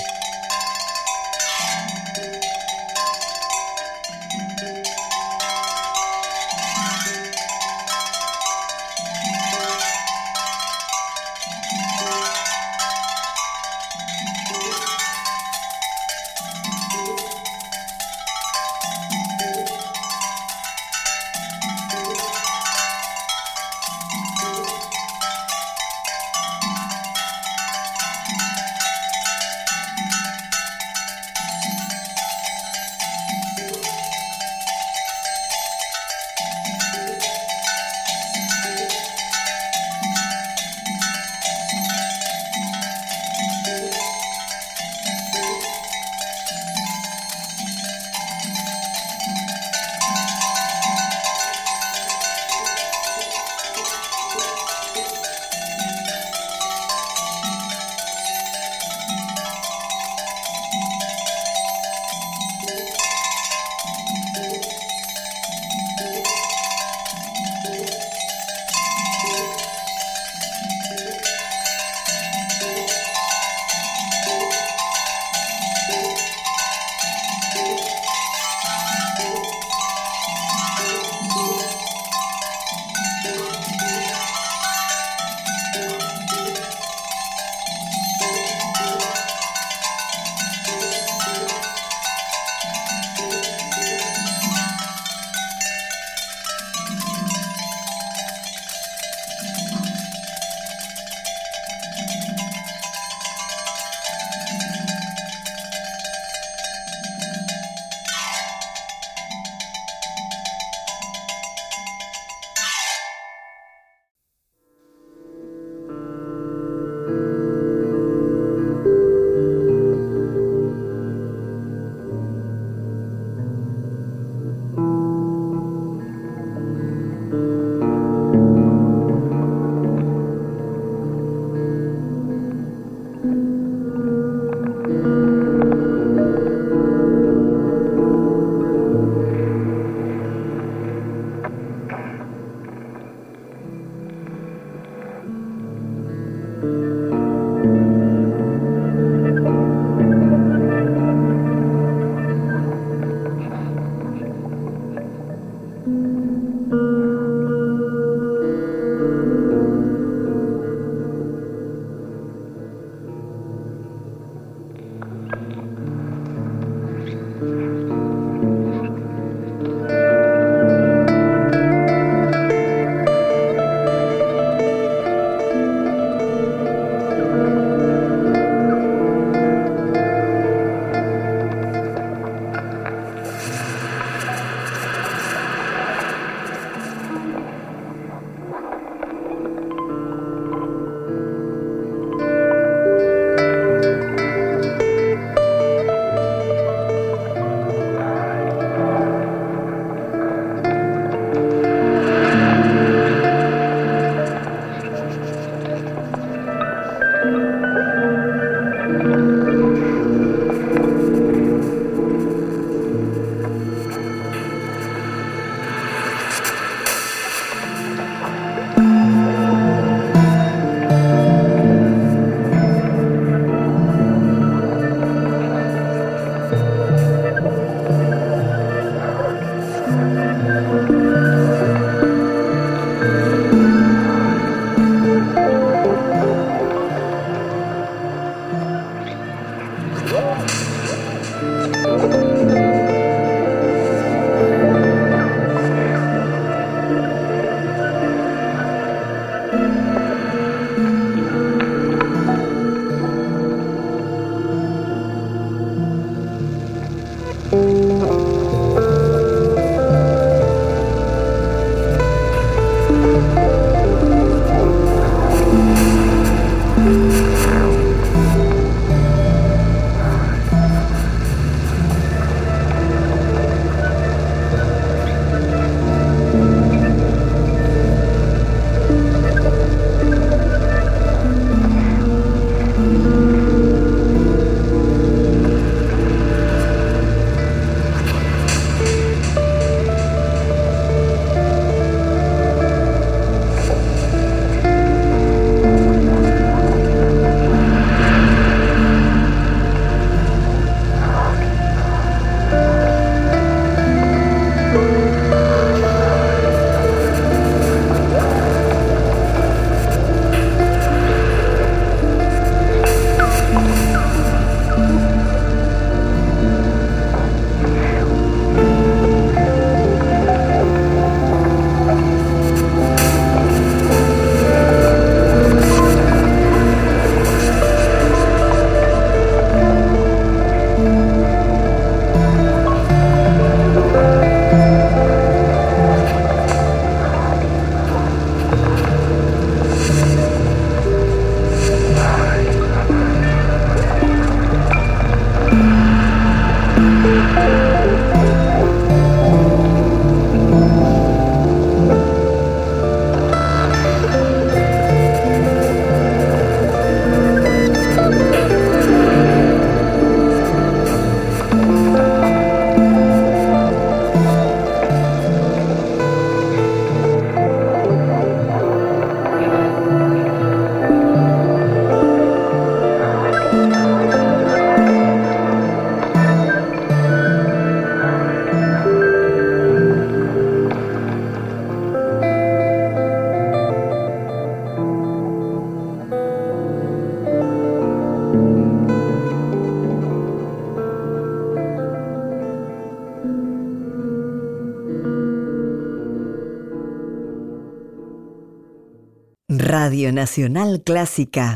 S1: Radio Nacional Clásica.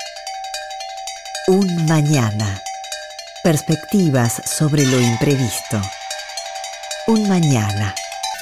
S1: Un mañana. Perspectivas sobre lo imprevisto. Un mañana.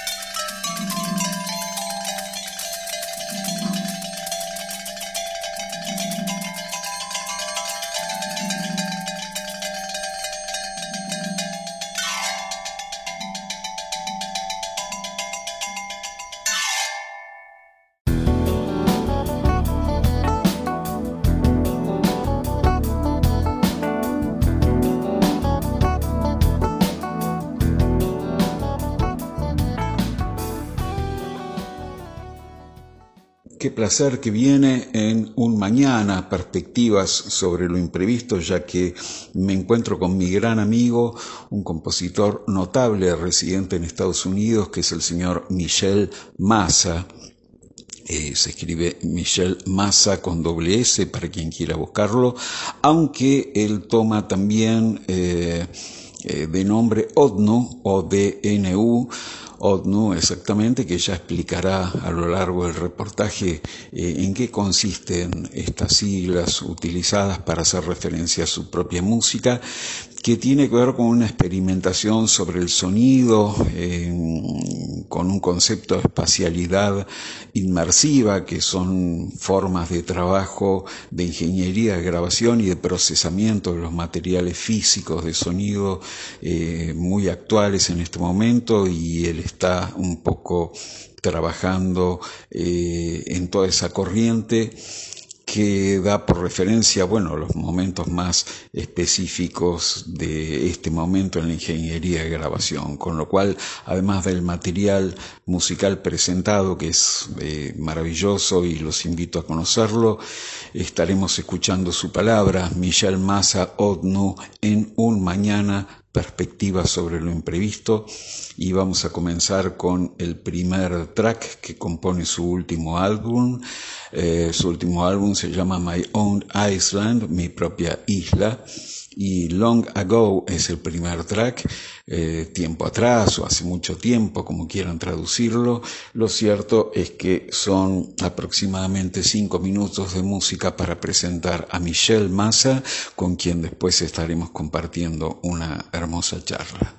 S2: Qué placer que viene en Un Mañana, perspectivas sobre lo imprevisto, ya que me encuentro con mi gran amigo, un compositor notable residente en Estados Unidos, que es el señor Michel Massa. Eh, se escribe Michel Massa con doble S para quien quiera buscarlo, aunque él toma también eh, eh, de nombre Odnu o D N U, Odnu exactamente, que ya explicará a lo largo del reportaje eh, en qué consisten estas siglas utilizadas para hacer referencia a su propia música, que tiene que ver con una experimentación sobre el sonido, eh, con un concepto de espacialidad inmersiva, que son formas de trabajo de ingeniería de grabación y de procesamiento de los materiales físicos de sonido eh, muy actuales en este momento, y él está un poco trabajando eh, en toda esa corriente que da por referencia, bueno, los momentos más específicos de este momento en la ingeniería de grabación, con lo cual, además del material musical presentado, que es eh, maravilloso y los invito a conocerlo, estaremos escuchando su palabra, Michel Massa Odnu, en Un Mañana, perspectivas sobre lo imprevisto, y vamos a comenzar con el primer track que compone su último álbum. Eh, su último álbum se llama My Own Island, mi propia isla, y Long Ago es el primer track, eh, tiempo atrás o hace mucho tiempo, como quieran traducirlo. Lo cierto es que son aproximadamente cinco minutos de música para presentar a Michel Massa, con quien después estaremos compartiendo una hermosa charla.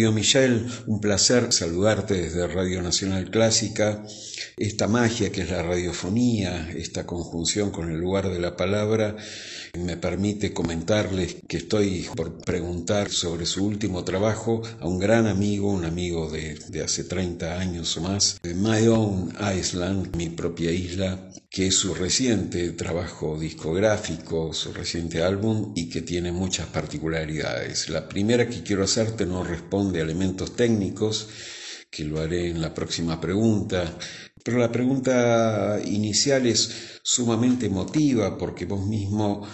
S2: Querido Michel, un placer saludarte desde Radio Nacional Clásica. Esta magia que es la radiofonía, esta conjunción con el lugar de la palabra, me permite comentarles que estoy por preguntar sobre su último trabajo a un gran amigo, un amigo de, de hace treinta años o más, de My Own Island, mi propia isla, que es su reciente trabajo discográfico, su reciente álbum, y que tiene muchas particularidades. La primera que quiero hacerte no responde a elementos técnicos, que lo haré en la próxima pregunta, pero la pregunta inicial es sumamente emotiva porque vos mismo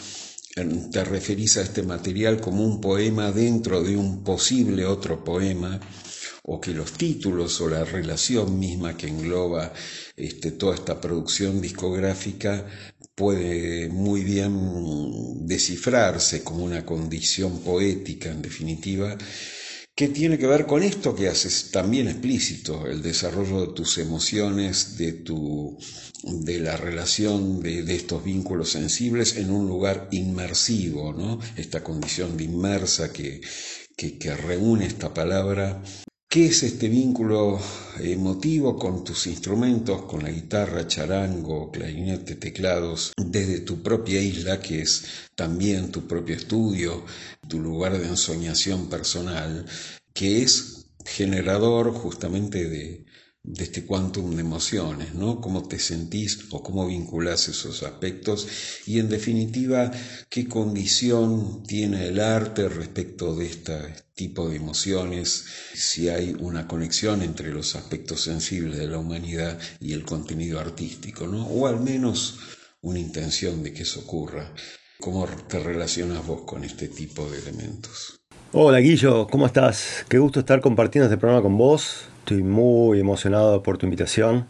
S2: te referís a este material como un poema dentro de un posible otro poema, o que los títulos o la relación misma que engloba este, toda esta producción discográfica puede muy bien descifrarse como una condición poética, en definitiva, que tiene que ver con esto que haces también explícito, el desarrollo de tus emociones, de, tu, de la relación de, de estos vínculos sensibles en un lugar inmersivo, ¿no? Esta condición de inmersa que, que, que reúne esta palabra. ¿Qué es este vínculo emotivo con tus instrumentos, con la guitarra, charango, clarinete, teclados, desde tu propia isla, que es también tu propio estudio, tu lugar de ensoñación personal, que es generador justamente de, de este quantum de emociones, ¿no? Cómo te sentís o cómo vinculás esos aspectos y, en definitiva, qué condición tiene el arte respecto de este tipo de emociones, si hay una conexión entre los aspectos sensibles de la humanidad y el contenido artístico, ¿no? O al menos una intención de que eso ocurra. ¿Cómo te relacionas vos con este tipo de elementos?
S10: Hola Guillo, ¿cómo estás? Qué gusto estar compartiendo este programa con vos. Estoy muy emocionado por tu invitación.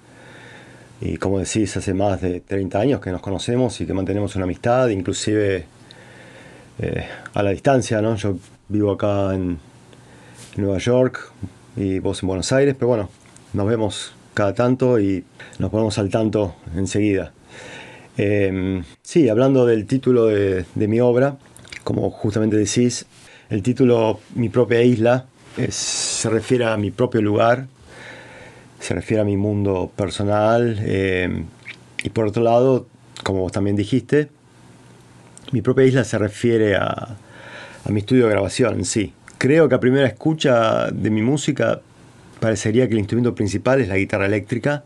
S10: Y como decís, hace más de treinta años que nos conocemos y que mantenemos una amistad, inclusive eh, a la distancia, ¿no? Yo vivo acá en Nueva York y vos en Buenos Aires, pero bueno, nos vemos cada tanto y nos ponemos al tanto enseguida. Eh, sí, hablando del título de, de mi obra, como justamente decís, el título Mi propia isla es, se refiere a mi propio lugar, se refiere a mi mundo personal eh, y por otro lado, como vos también dijiste, mi propia isla se refiere a, a mi estudio de grabación en sí. Creo que a primera escucha de mi música parecería que el instrumento principal es la guitarra eléctrica,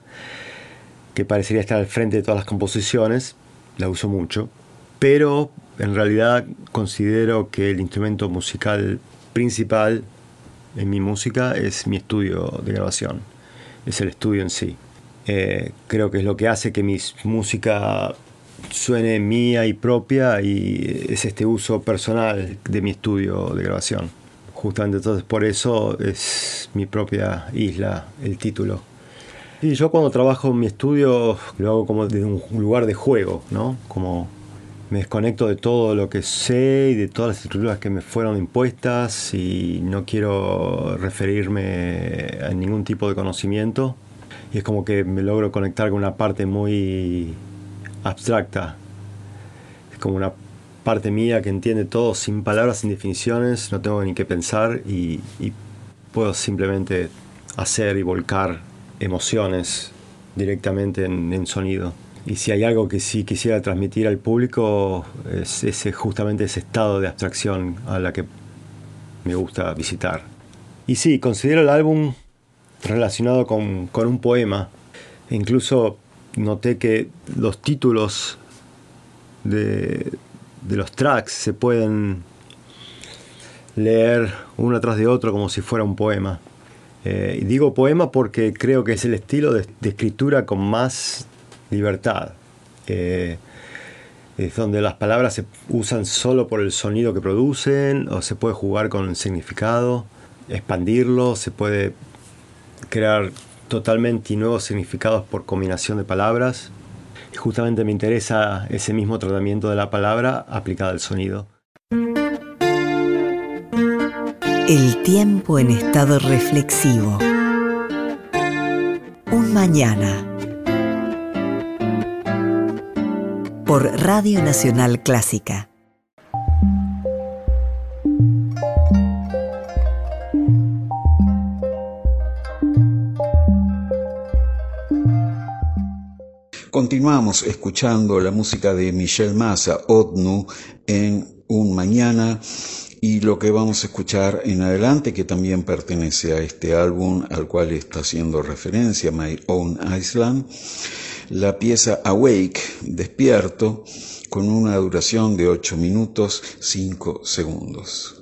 S10: que parecería estar al frente de todas las composiciones, la uso mucho, pero en realidad considero que el instrumento musical principal en mi música es mi estudio de grabación, es el estudio en sí. Eh, creo que es lo que hace que mi música suene mía y propia y es este uso personal de mi estudio de grabación. Justamente entonces por eso es mi propia isla el título. Y yo cuando trabajo en mi estudio lo hago como desde un lugar de juego, ¿no? Como me desconecto de todo lo que sé y de todas las estructuras que me fueron impuestas y no quiero referirme a ningún tipo de conocimiento. Y es como que me logro conectar con una parte muy abstracta. Es como una parte mía que entiende todo sin palabras, sin definiciones, no tengo ni qué pensar y, y puedo simplemente hacer y volcar emociones directamente en, en sonido. Y si hay algo que sí quisiera transmitir al público es ese, justamente ese estado de abstracción a la que me gusta visitar. Y sí, considero el álbum relacionado con, con un poema. E incluso noté que los títulos de, de los tracks se pueden leer uno tras de otro como si fuera un poema. Eh, y digo poema porque creo que es el estilo de, de escritura con más libertad. Eh, es donde las palabras se usan solo por el sonido que producen, o se puede jugar con el significado, expandirlo, se puede crear totalmente nuevos significados por combinación de palabras. Y justamente me interesa ese mismo tratamiento de la palabra aplicada al sonido.
S1: El tiempo en estado reflexivo. Un mañana. Por Radio Nacional Clásica.
S2: Continuamos escuchando la música de Michel Massa, Odnu, en Un Mañana, y lo que vamos a escuchar en adelante, que también pertenece a este álbum al cual está haciendo referencia, My Own Island, la pieza Awake, Despierto, con una duración de ocho minutos cinco segundos.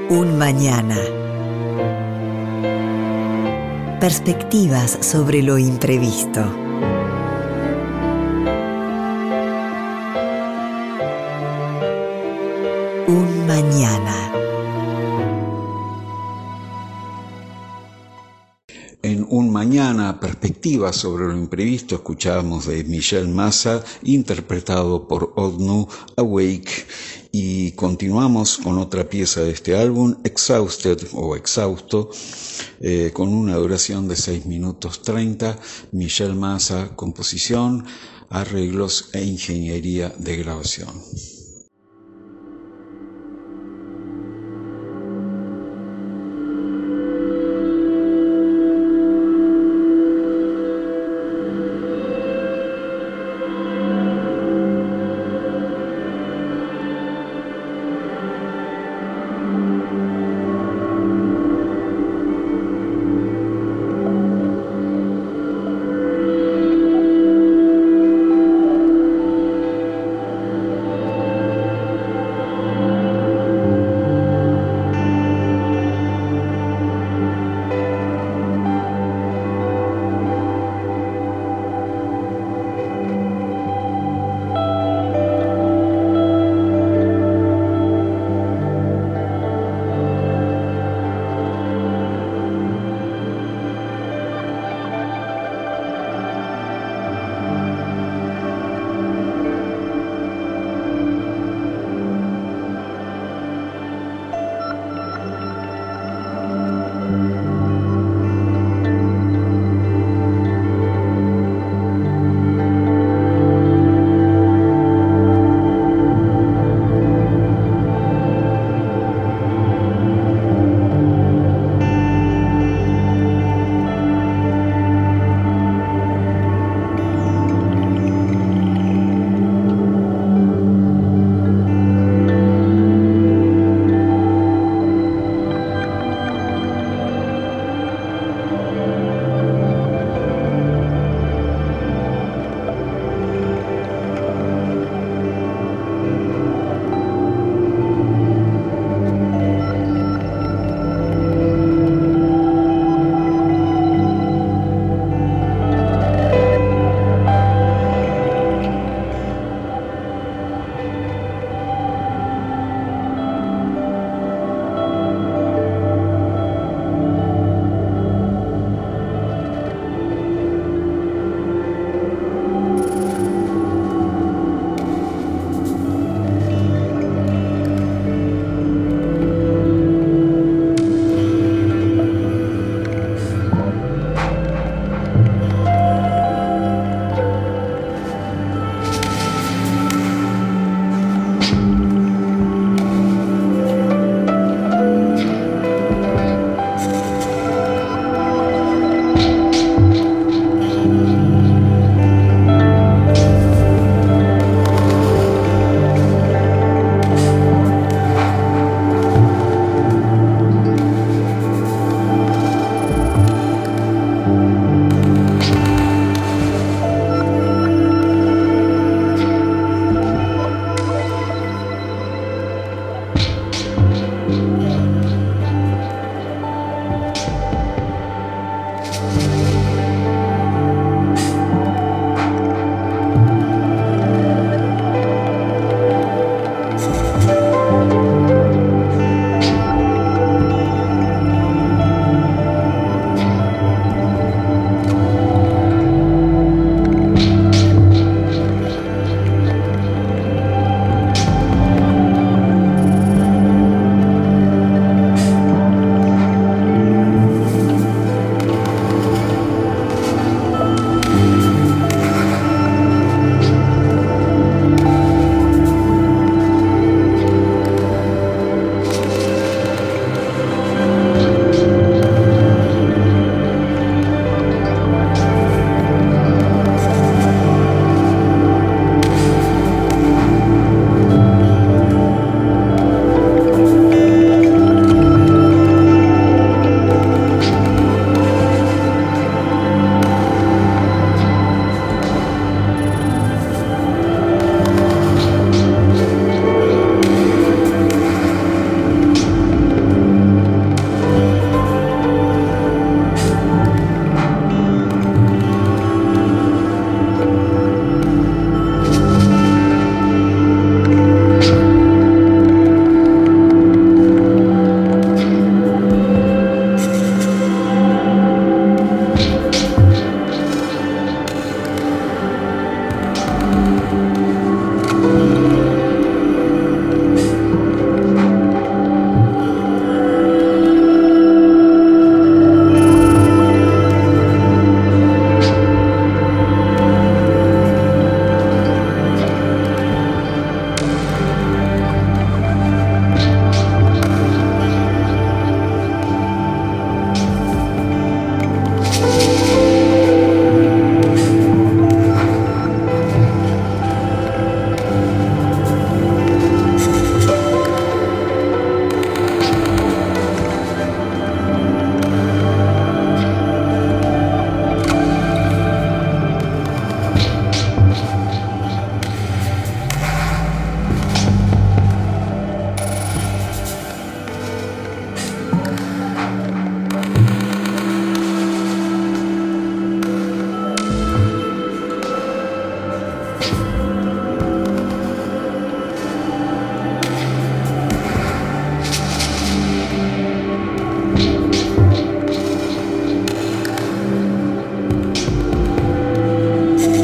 S1: Un mañana. Perspectivas sobre lo imprevisto. Un mañana.
S2: En Un mañana, perspectivas sobre lo imprevisto, escuchábamos de Michel Massa, interpretado por Odnu Awake, y continuamos con otra pieza de este álbum, Exhausted o Exhausto, eh, con una duración de seis minutos treinta, Michel Massa, composición, arreglos e ingeniería de grabación.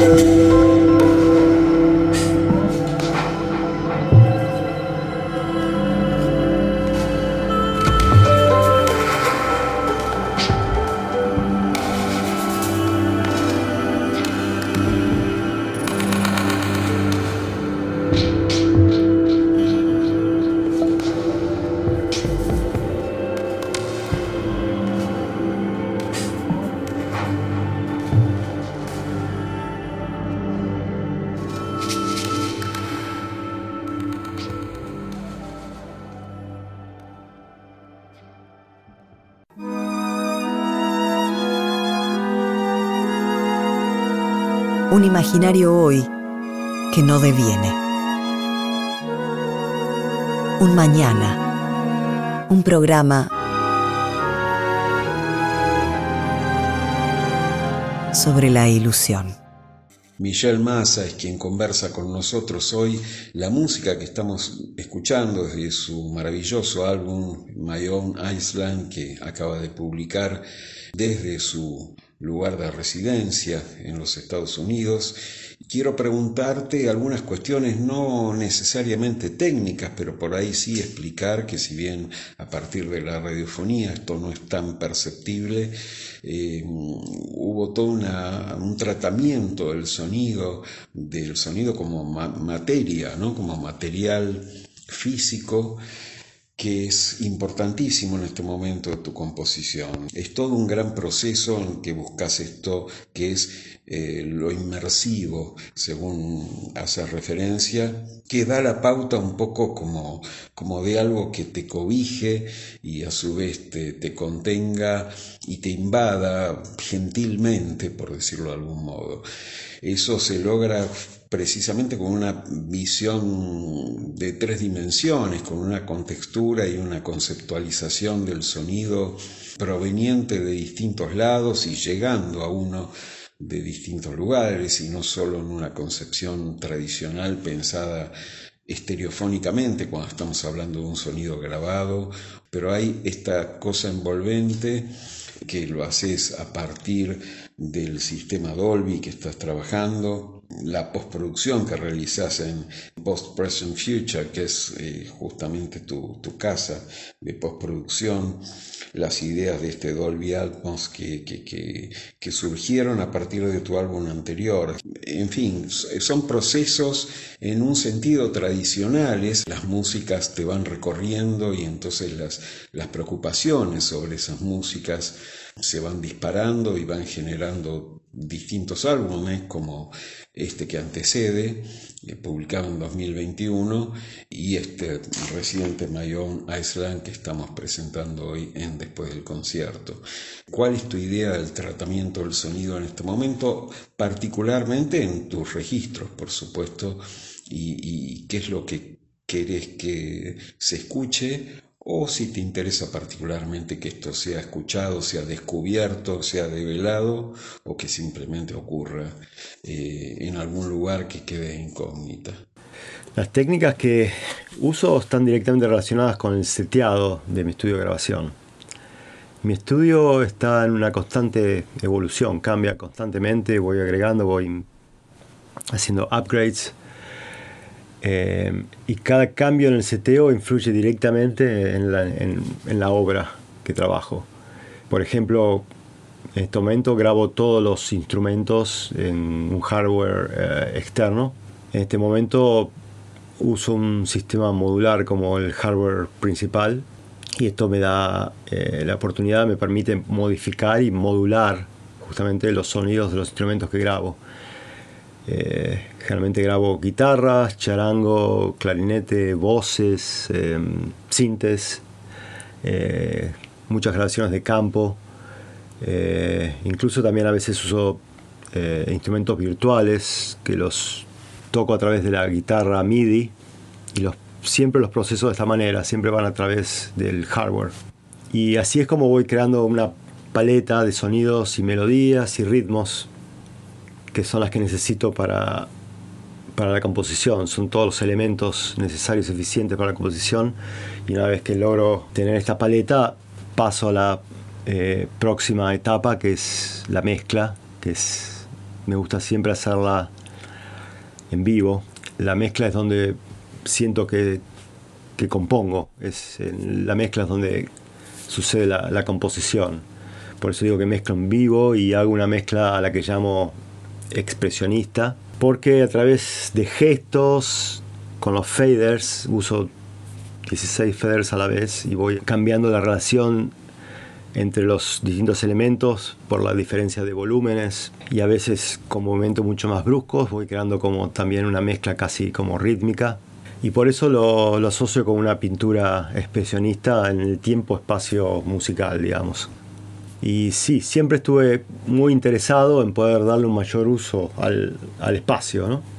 S1: Un imaginario hoy que no deviene. Un mañana. Un programa sobre la ilusión.
S2: Michel Massa es quien conversa con nosotros hoy. La música que estamos escuchando desde su maravilloso álbum My Own Island, que acaba de publicar desde su lugar de residencia en los Estados Unidos. Quiero preguntarte algunas cuestiones no necesariamente técnicas, pero por ahí sí explicar que si bien a partir de la radiofonía esto no es tan perceptible, eh, hubo todo una, un tratamiento del sonido, del sonido como ma- materia, ¿no? Como material físico, que es importantísimo en este momento de tu composición. Es todo un gran proceso en que buscas esto que es eh, lo inmersivo, según haces referencia, que da la pauta un poco como, como de algo que te cobije y a su vez te, te contenga y te invada gentilmente, por decirlo de algún modo. Eso se logra precisamente con una visión de tres dimensiones, con una contextura y una conceptualización del sonido proveniente de distintos lados y llegando a uno de distintos lugares, y no solo en una concepción tradicional pensada estereofónicamente cuando estamos hablando de un sonido grabado, pero hay esta cosa envolvente que lo haces a partir del sistema Dolby que estás trabajando, la postproducción que realizás en Post Present Future, que es eh, justamente tu, tu casa de postproducción, las ideas de este Dolby Atmos que, que, que, que surgieron a partir de tu álbum anterior. En fin, son procesos en un sentido tradicionales, las músicas te van recorriendo y entonces las, las preocupaciones sobre esas músicas se van disparando y van generando distintos álbumes como este que antecede, eh, publicado en dos mil veintiuno, y este reciente My Own Island que estamos presentando hoy en Después del Concierto. ¿Cuál es tu idea del tratamiento del sonido en este momento, particularmente en tus registros, por supuesto, y, y qué es lo que querés que se escuche? O si te interesa particularmente que esto sea escuchado, sea descubierto, sea develado, o que simplemente ocurra eh, en algún lugar que quede incógnita.
S10: Las técnicas que uso están directamente relacionadas con el seteado de mi estudio de grabación. Mi estudio está en una constante evolución, cambia constantemente, voy agregando, voy haciendo upgrades. Eh, y cada cambio en el seteo influye directamente en la, en, en la obra que trabajo. Por ejemplo, en este momento grabo todos los instrumentos en un hardware eh, externo. En este momento uso un sistema modular como el hardware principal, y esto me da eh, la oportunidad, me permite modificar y modular justamente los sonidos de los instrumentos que grabo. Eh, generalmente grabo guitarras, charango, clarinete, voces, eh, sintes, eh, muchas grabaciones de campo. Eh, incluso también a veces uso eh, instrumentos virtuales que los toco a través de la guitarra MIDI, y los, siempre los proceso de esta manera, siempre van a través del hardware. Y así es como voy creando una paleta de sonidos y melodías y ritmos que son las que necesito para, para la composición. Son todos los elementos necesarios y suficientes para la composición, y una vez que logro tener esta paleta, paso a la eh, próxima etapa, que es la mezcla, que es me gusta siempre hacerla en vivo. La mezcla es donde siento que, que compongo, es en la mezcla es donde sucede la, la composición. Por eso digo que mezclo en vivo y hago una mezcla a la que llamo expresionista, porque a través de gestos, con los faders, uso dieciséis faders a la vez y voy cambiando la relación entre los distintos elementos por la diferencia de volúmenes, y a veces con movimientos mucho más bruscos voy creando como también una mezcla casi como rítmica, y por eso lo, lo asocio con una pintura expresionista en el tiempo-espacio musical, digamos. Y sí, siempre estuve muy interesado en poder darle un mayor uso al, al espacio, ¿no?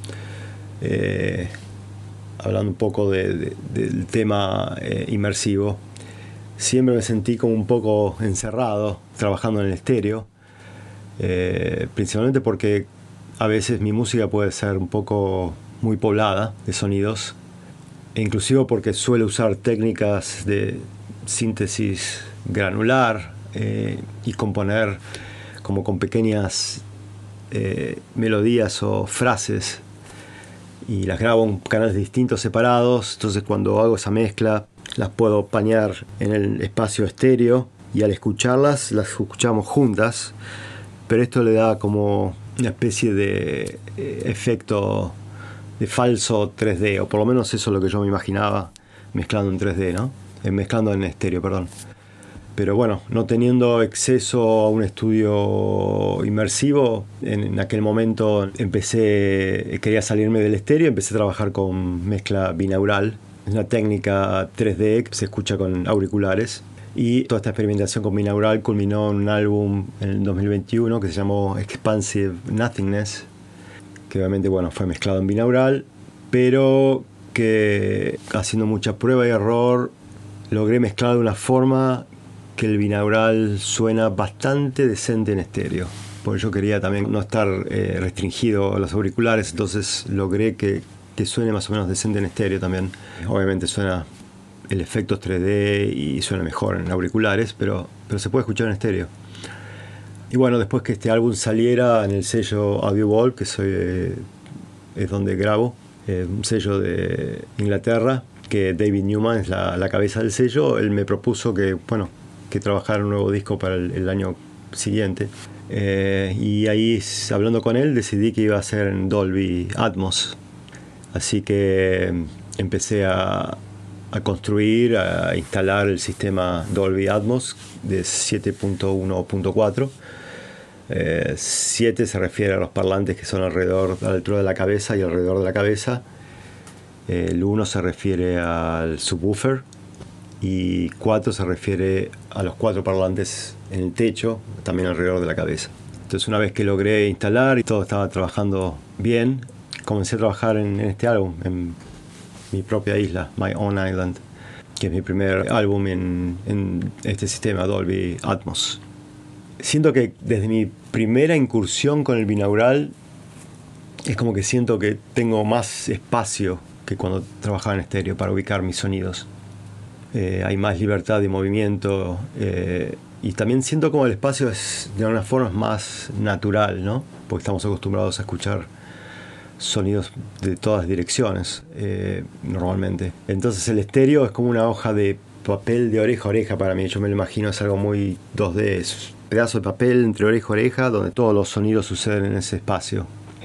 S10: Eh, hablando un poco de, de, del tema eh, inmersivo, siempre me sentí como un poco encerrado trabajando en el estéreo, eh, principalmente porque a veces mi música puede ser un poco muy poblada de sonidos, e inclusive porque suelo usar técnicas de síntesis granular, Eh, y componer como con pequeñas eh, melodías o frases, y las grabo en canales distintos separados. Entonces cuando hago esa mezcla las puedo pañar en el espacio estéreo, y al escucharlas las escuchamos juntas, pero esto le da como una especie de eh, efecto de falso tres D, o por lo menos eso es lo que yo me imaginaba mezclando en tres D, ¿no? Eh, mezclando en estéreo, perdón. Pero bueno, no teniendo acceso a un estudio inmersivo, en, en aquel momento empecé, quería salirme del estéreo, empecé a trabajar con mezcla binaural. Es una técnica tres D que se escucha con auriculares. Y toda esta experimentación con binaural culminó en un álbum en el dos mil veintiuno que se llamó Expansive Nothingness, que obviamente bueno, fue mezclado en binaural, pero que haciendo mucha prueba y error logré mezclar de una forma que el binaural suena bastante decente en estéreo, porque yo quería también no estar eh, restringido a los auriculares, entonces logré que, que suene más o menos decente en estéreo también. Obviamente suena, el efecto es tres D y suena mejor en auriculares, pero, pero se puede escuchar en estéreo. Y bueno, después que este álbum saliera en el sello Audiobolt, que soy, eh, es donde grabo, eh, un sello de Inglaterra, que David Newman es la, la cabeza del sello, él me propuso que, bueno, que trabajara un nuevo disco para el, el año siguiente. Eh, y ahí, hablando con él, decidí que iba a ser en Dolby Atmos. Así que empecé a, a construir, a instalar el sistema Dolby Atmos de siete punto uno punto cuatro. Eh, siete se refiere a los parlantes que son alrededor, a la altura de la cabeza y alrededor de la cabeza. Eh, el uno se refiere al subwoofer. Y cuatro se refiere a los cuatro parlantes en el techo, también alrededor de la cabeza. Entonces una vez que logré instalar y todo estaba trabajando bien, comencé a trabajar en, en este álbum, en mi propia isla, My Own Island, que es mi primer álbum en, en este sistema Dolby Atmos. Siento que desde mi primera incursión con el binaural es como que siento que tengo más espacio que cuando trabajaba en estéreo para ubicar mis sonidos. Eh, hay más libertad de movimiento, eh, y también siento como el espacio es de alguna forma más natural, ¿no? Porque estamos acostumbrados a escuchar sonidos de todas direcciones eh, normalmente. Entonces el estéreo es como una hoja de papel de oreja a oreja para mí. Yo me lo imagino, es algo muy dos D, es un pedazo de papel entre oreja y oreja donde todos los sonidos suceden en ese espacio.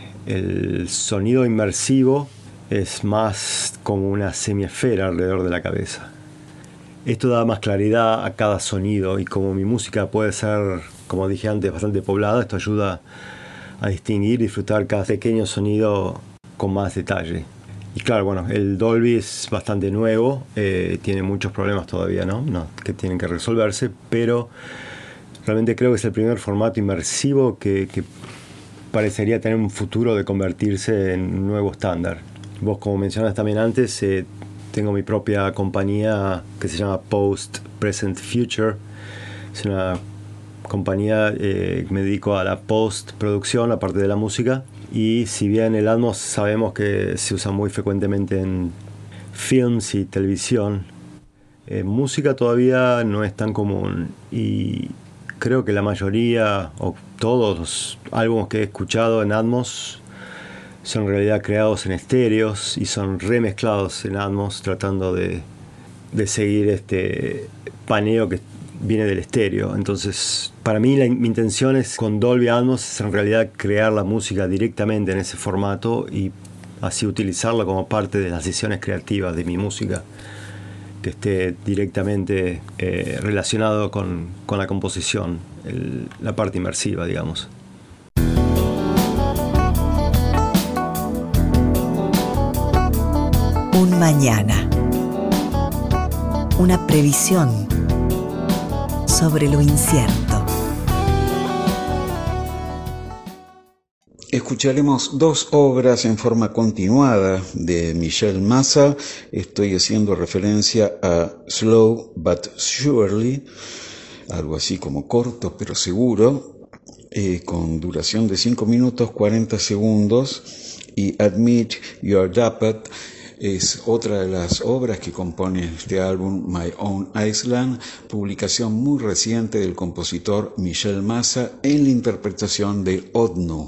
S10: El sonido inmersivo es más como una semiesfera alrededor de la cabeza. Esto da más claridad a cada sonido, y como mi música puede ser, como dije antes, bastante poblada, esto ayuda a distinguir y disfrutar cada pequeño sonido con más detalle. Y claro, bueno, el Dolby es bastante nuevo, eh, tiene muchos problemas todavía, ¿no? ¿no? que tienen que resolverse, pero realmente creo que es el primer formato inmersivo que, que parecería tener un futuro de convertirse en un nuevo estándar. Vos, como mencionaste también antes, eh, tengo mi propia compañía que se llama Post Present Future. Es una compañía eh, que me dedico a la postproducción, la parte de la música. Y si bien el Atmos sabemos que se usa muy frecuentemente en films y televisión, eh, música todavía no es tan común. Y creo que la mayoría o todos los álbumes que he escuchado en Atmos son en realidad creados en estéreos y son remezclados en Atmos, tratando de, de seguir este paneo que viene del estéreo. Entonces, para mí la, mi intención es con Dolby Atmos es en realidad crear la música directamente en ese formato y así utilizarla como parte de las sesiones creativas de mi música, que esté directamente eh, relacionado con, con la composición, el, la parte inmersiva, digamos.
S1: Un mañana. Una previsión sobre lo incierto.
S2: Escucharemos dos obras en forma continuada de Michel Massa. Estoy haciendo referencia a Slow But Surely, algo así como corto pero seguro, eh, con duración de cinco minutos cuarenta segundos, y Admit You're Dapper es otra de las obras que compone este álbum, My Own Island, publicación muy reciente del compositor Michel Massa en la interpretación de Odnu.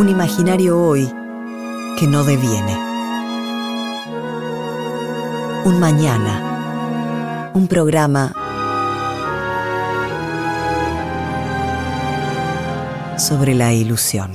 S1: Un imaginario hoy que no deviene. Un mañana. Un programa sobre la ilusión.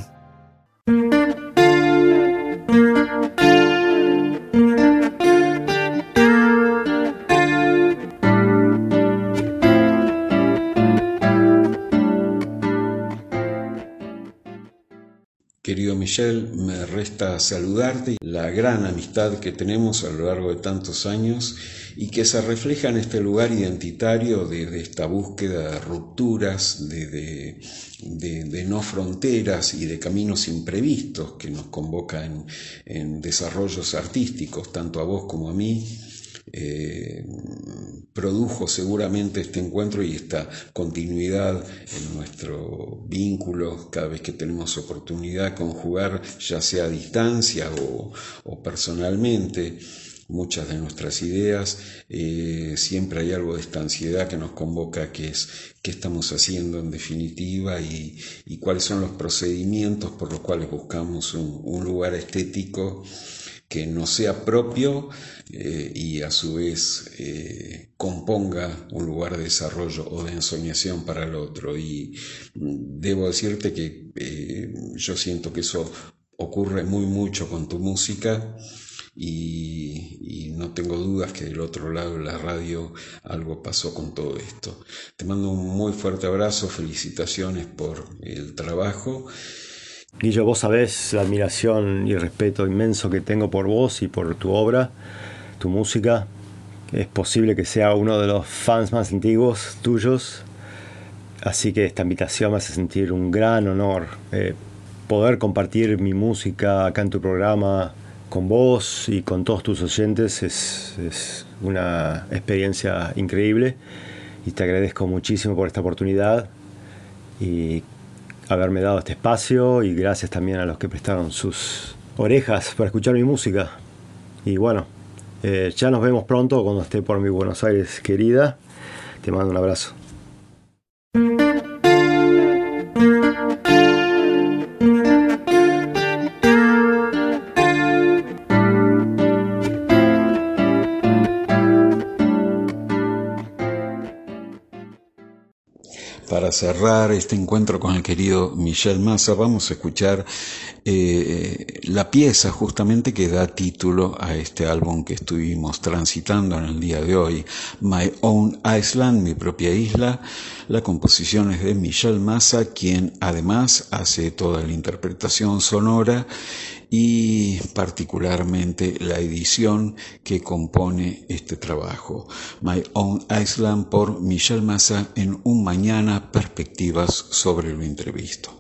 S2: Querido Michel, me resta saludarte, la gran amistad que tenemos a lo largo de tantos años y que se refleja en este lugar identitario de, de esta búsqueda de rupturas, de, de, de, de no fronteras y de caminos imprevistos que nos convoca en, en desarrollos artísticos, tanto a vos como a mí. Eh, produjo seguramente este encuentro y esta continuidad en nuestro vínculo cada vez que tenemos oportunidad de conjugar, ya sea a distancia o, o personalmente, muchas de nuestras ideas. Eh, siempre hay algo de esta ansiedad que nos convoca, que es qué estamos haciendo en definitiva y, y cuáles son los procedimientos por los cuales buscamos un, un lugar estético que nos sea propio eh, y a su vez eh, componga un lugar de desarrollo o de ensoñación para el otro. Y debo decirte que eh, yo siento que eso ocurre muy mucho con tu música y, y no tengo dudas que del otro lado de la radio algo pasó con todo esto. Te mando un muy fuerte abrazo, felicitaciones por el trabajo.
S10: Guillo, vos sabés la admiración y respeto inmenso que tengo por vos y por tu obra, tu música. Es posible que sea uno de los fans más antiguos tuyos, así que esta invitación me hace sentir un gran honor. Eh, poder compartir mi música acá en tu programa con vos y con todos tus oyentes es, es una experiencia increíble y te agradezco muchísimo por esta oportunidad y haberme dado este espacio, y gracias también a los que prestaron sus orejas para escuchar mi música. Y bueno, eh, ya nos vemos pronto cuando esté por mi Buenos Aires querida. Te mando un abrazo.
S2: Para cerrar este encuentro con el querido Michel Massa, vamos a escuchar eh, la pieza justamente que da título a este álbum que estuvimos transitando en el día de hoy, My Own Island, mi propia isla. La composición es de Michel Massa, quien además hace toda la interpretación sonora y particularmente la edición que compone este trabajo. My Own Island por Michel Massa en Un Mañana, perspectivas sobre lo imprevisto.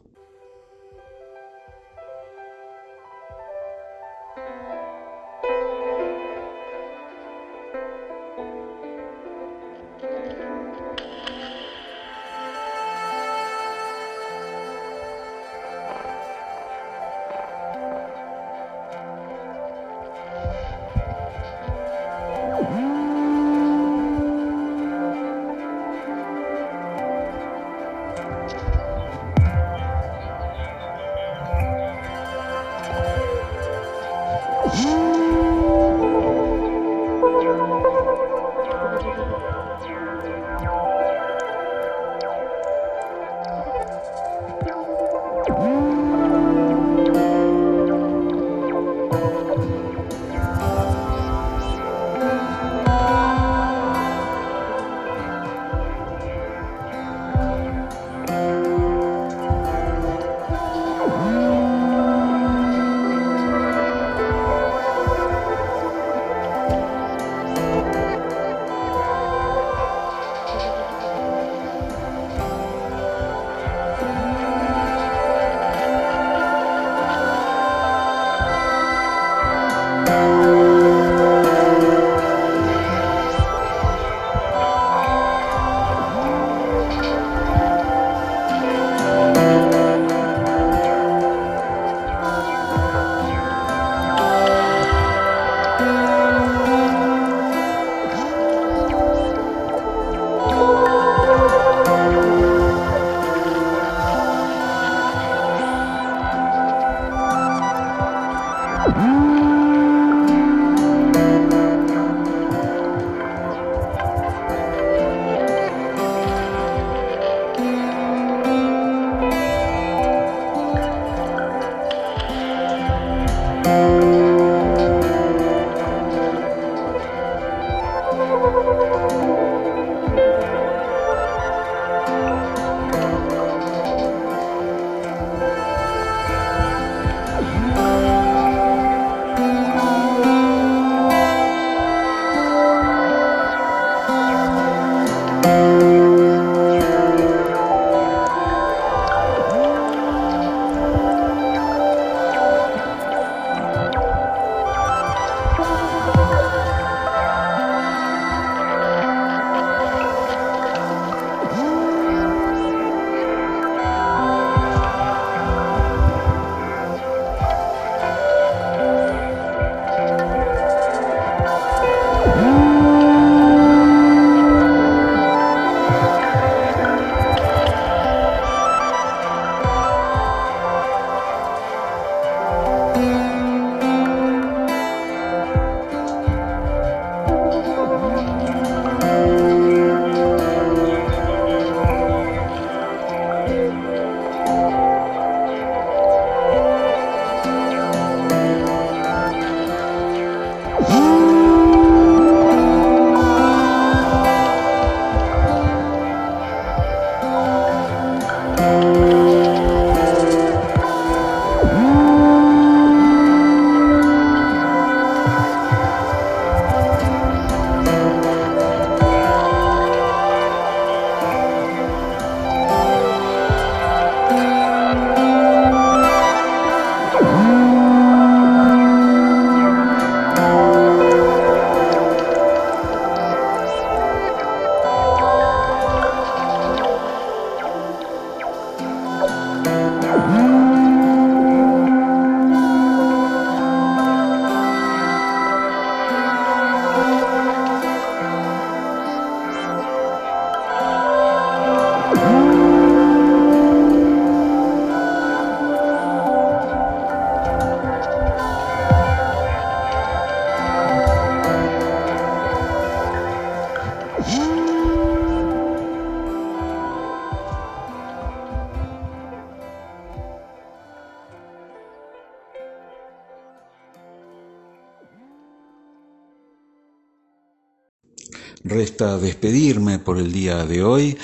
S2: Resta despedirme por el día de hoy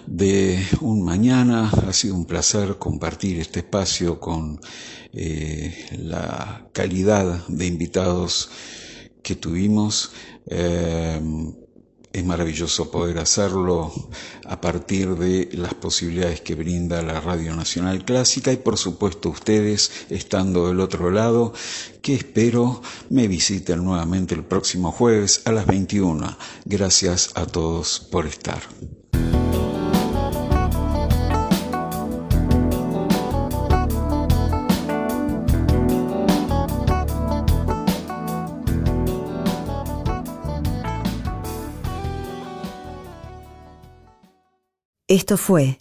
S2: de Un Mañana. Ha sido un placer compartir este espacio con eh, la calidad de invitados que tuvimos. Eh, es maravilloso poder hacerlo a partir de las posibilidades que brinda la Radio Nacional Clásica y por supuesto ustedes estando del otro lado, que espero me visiten nuevamente el próximo jueves a las veintiuna. Gracias a todos por estar.
S1: Esto fue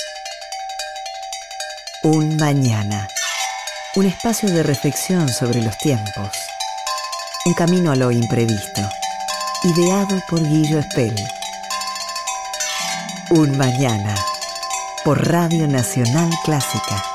S1: Un Mañana, un espacio de reflexión sobre los tiempos, un camino a lo imprevisto, ideado por Guillo Espel. Un Mañana, por Radio Nacional Clásica.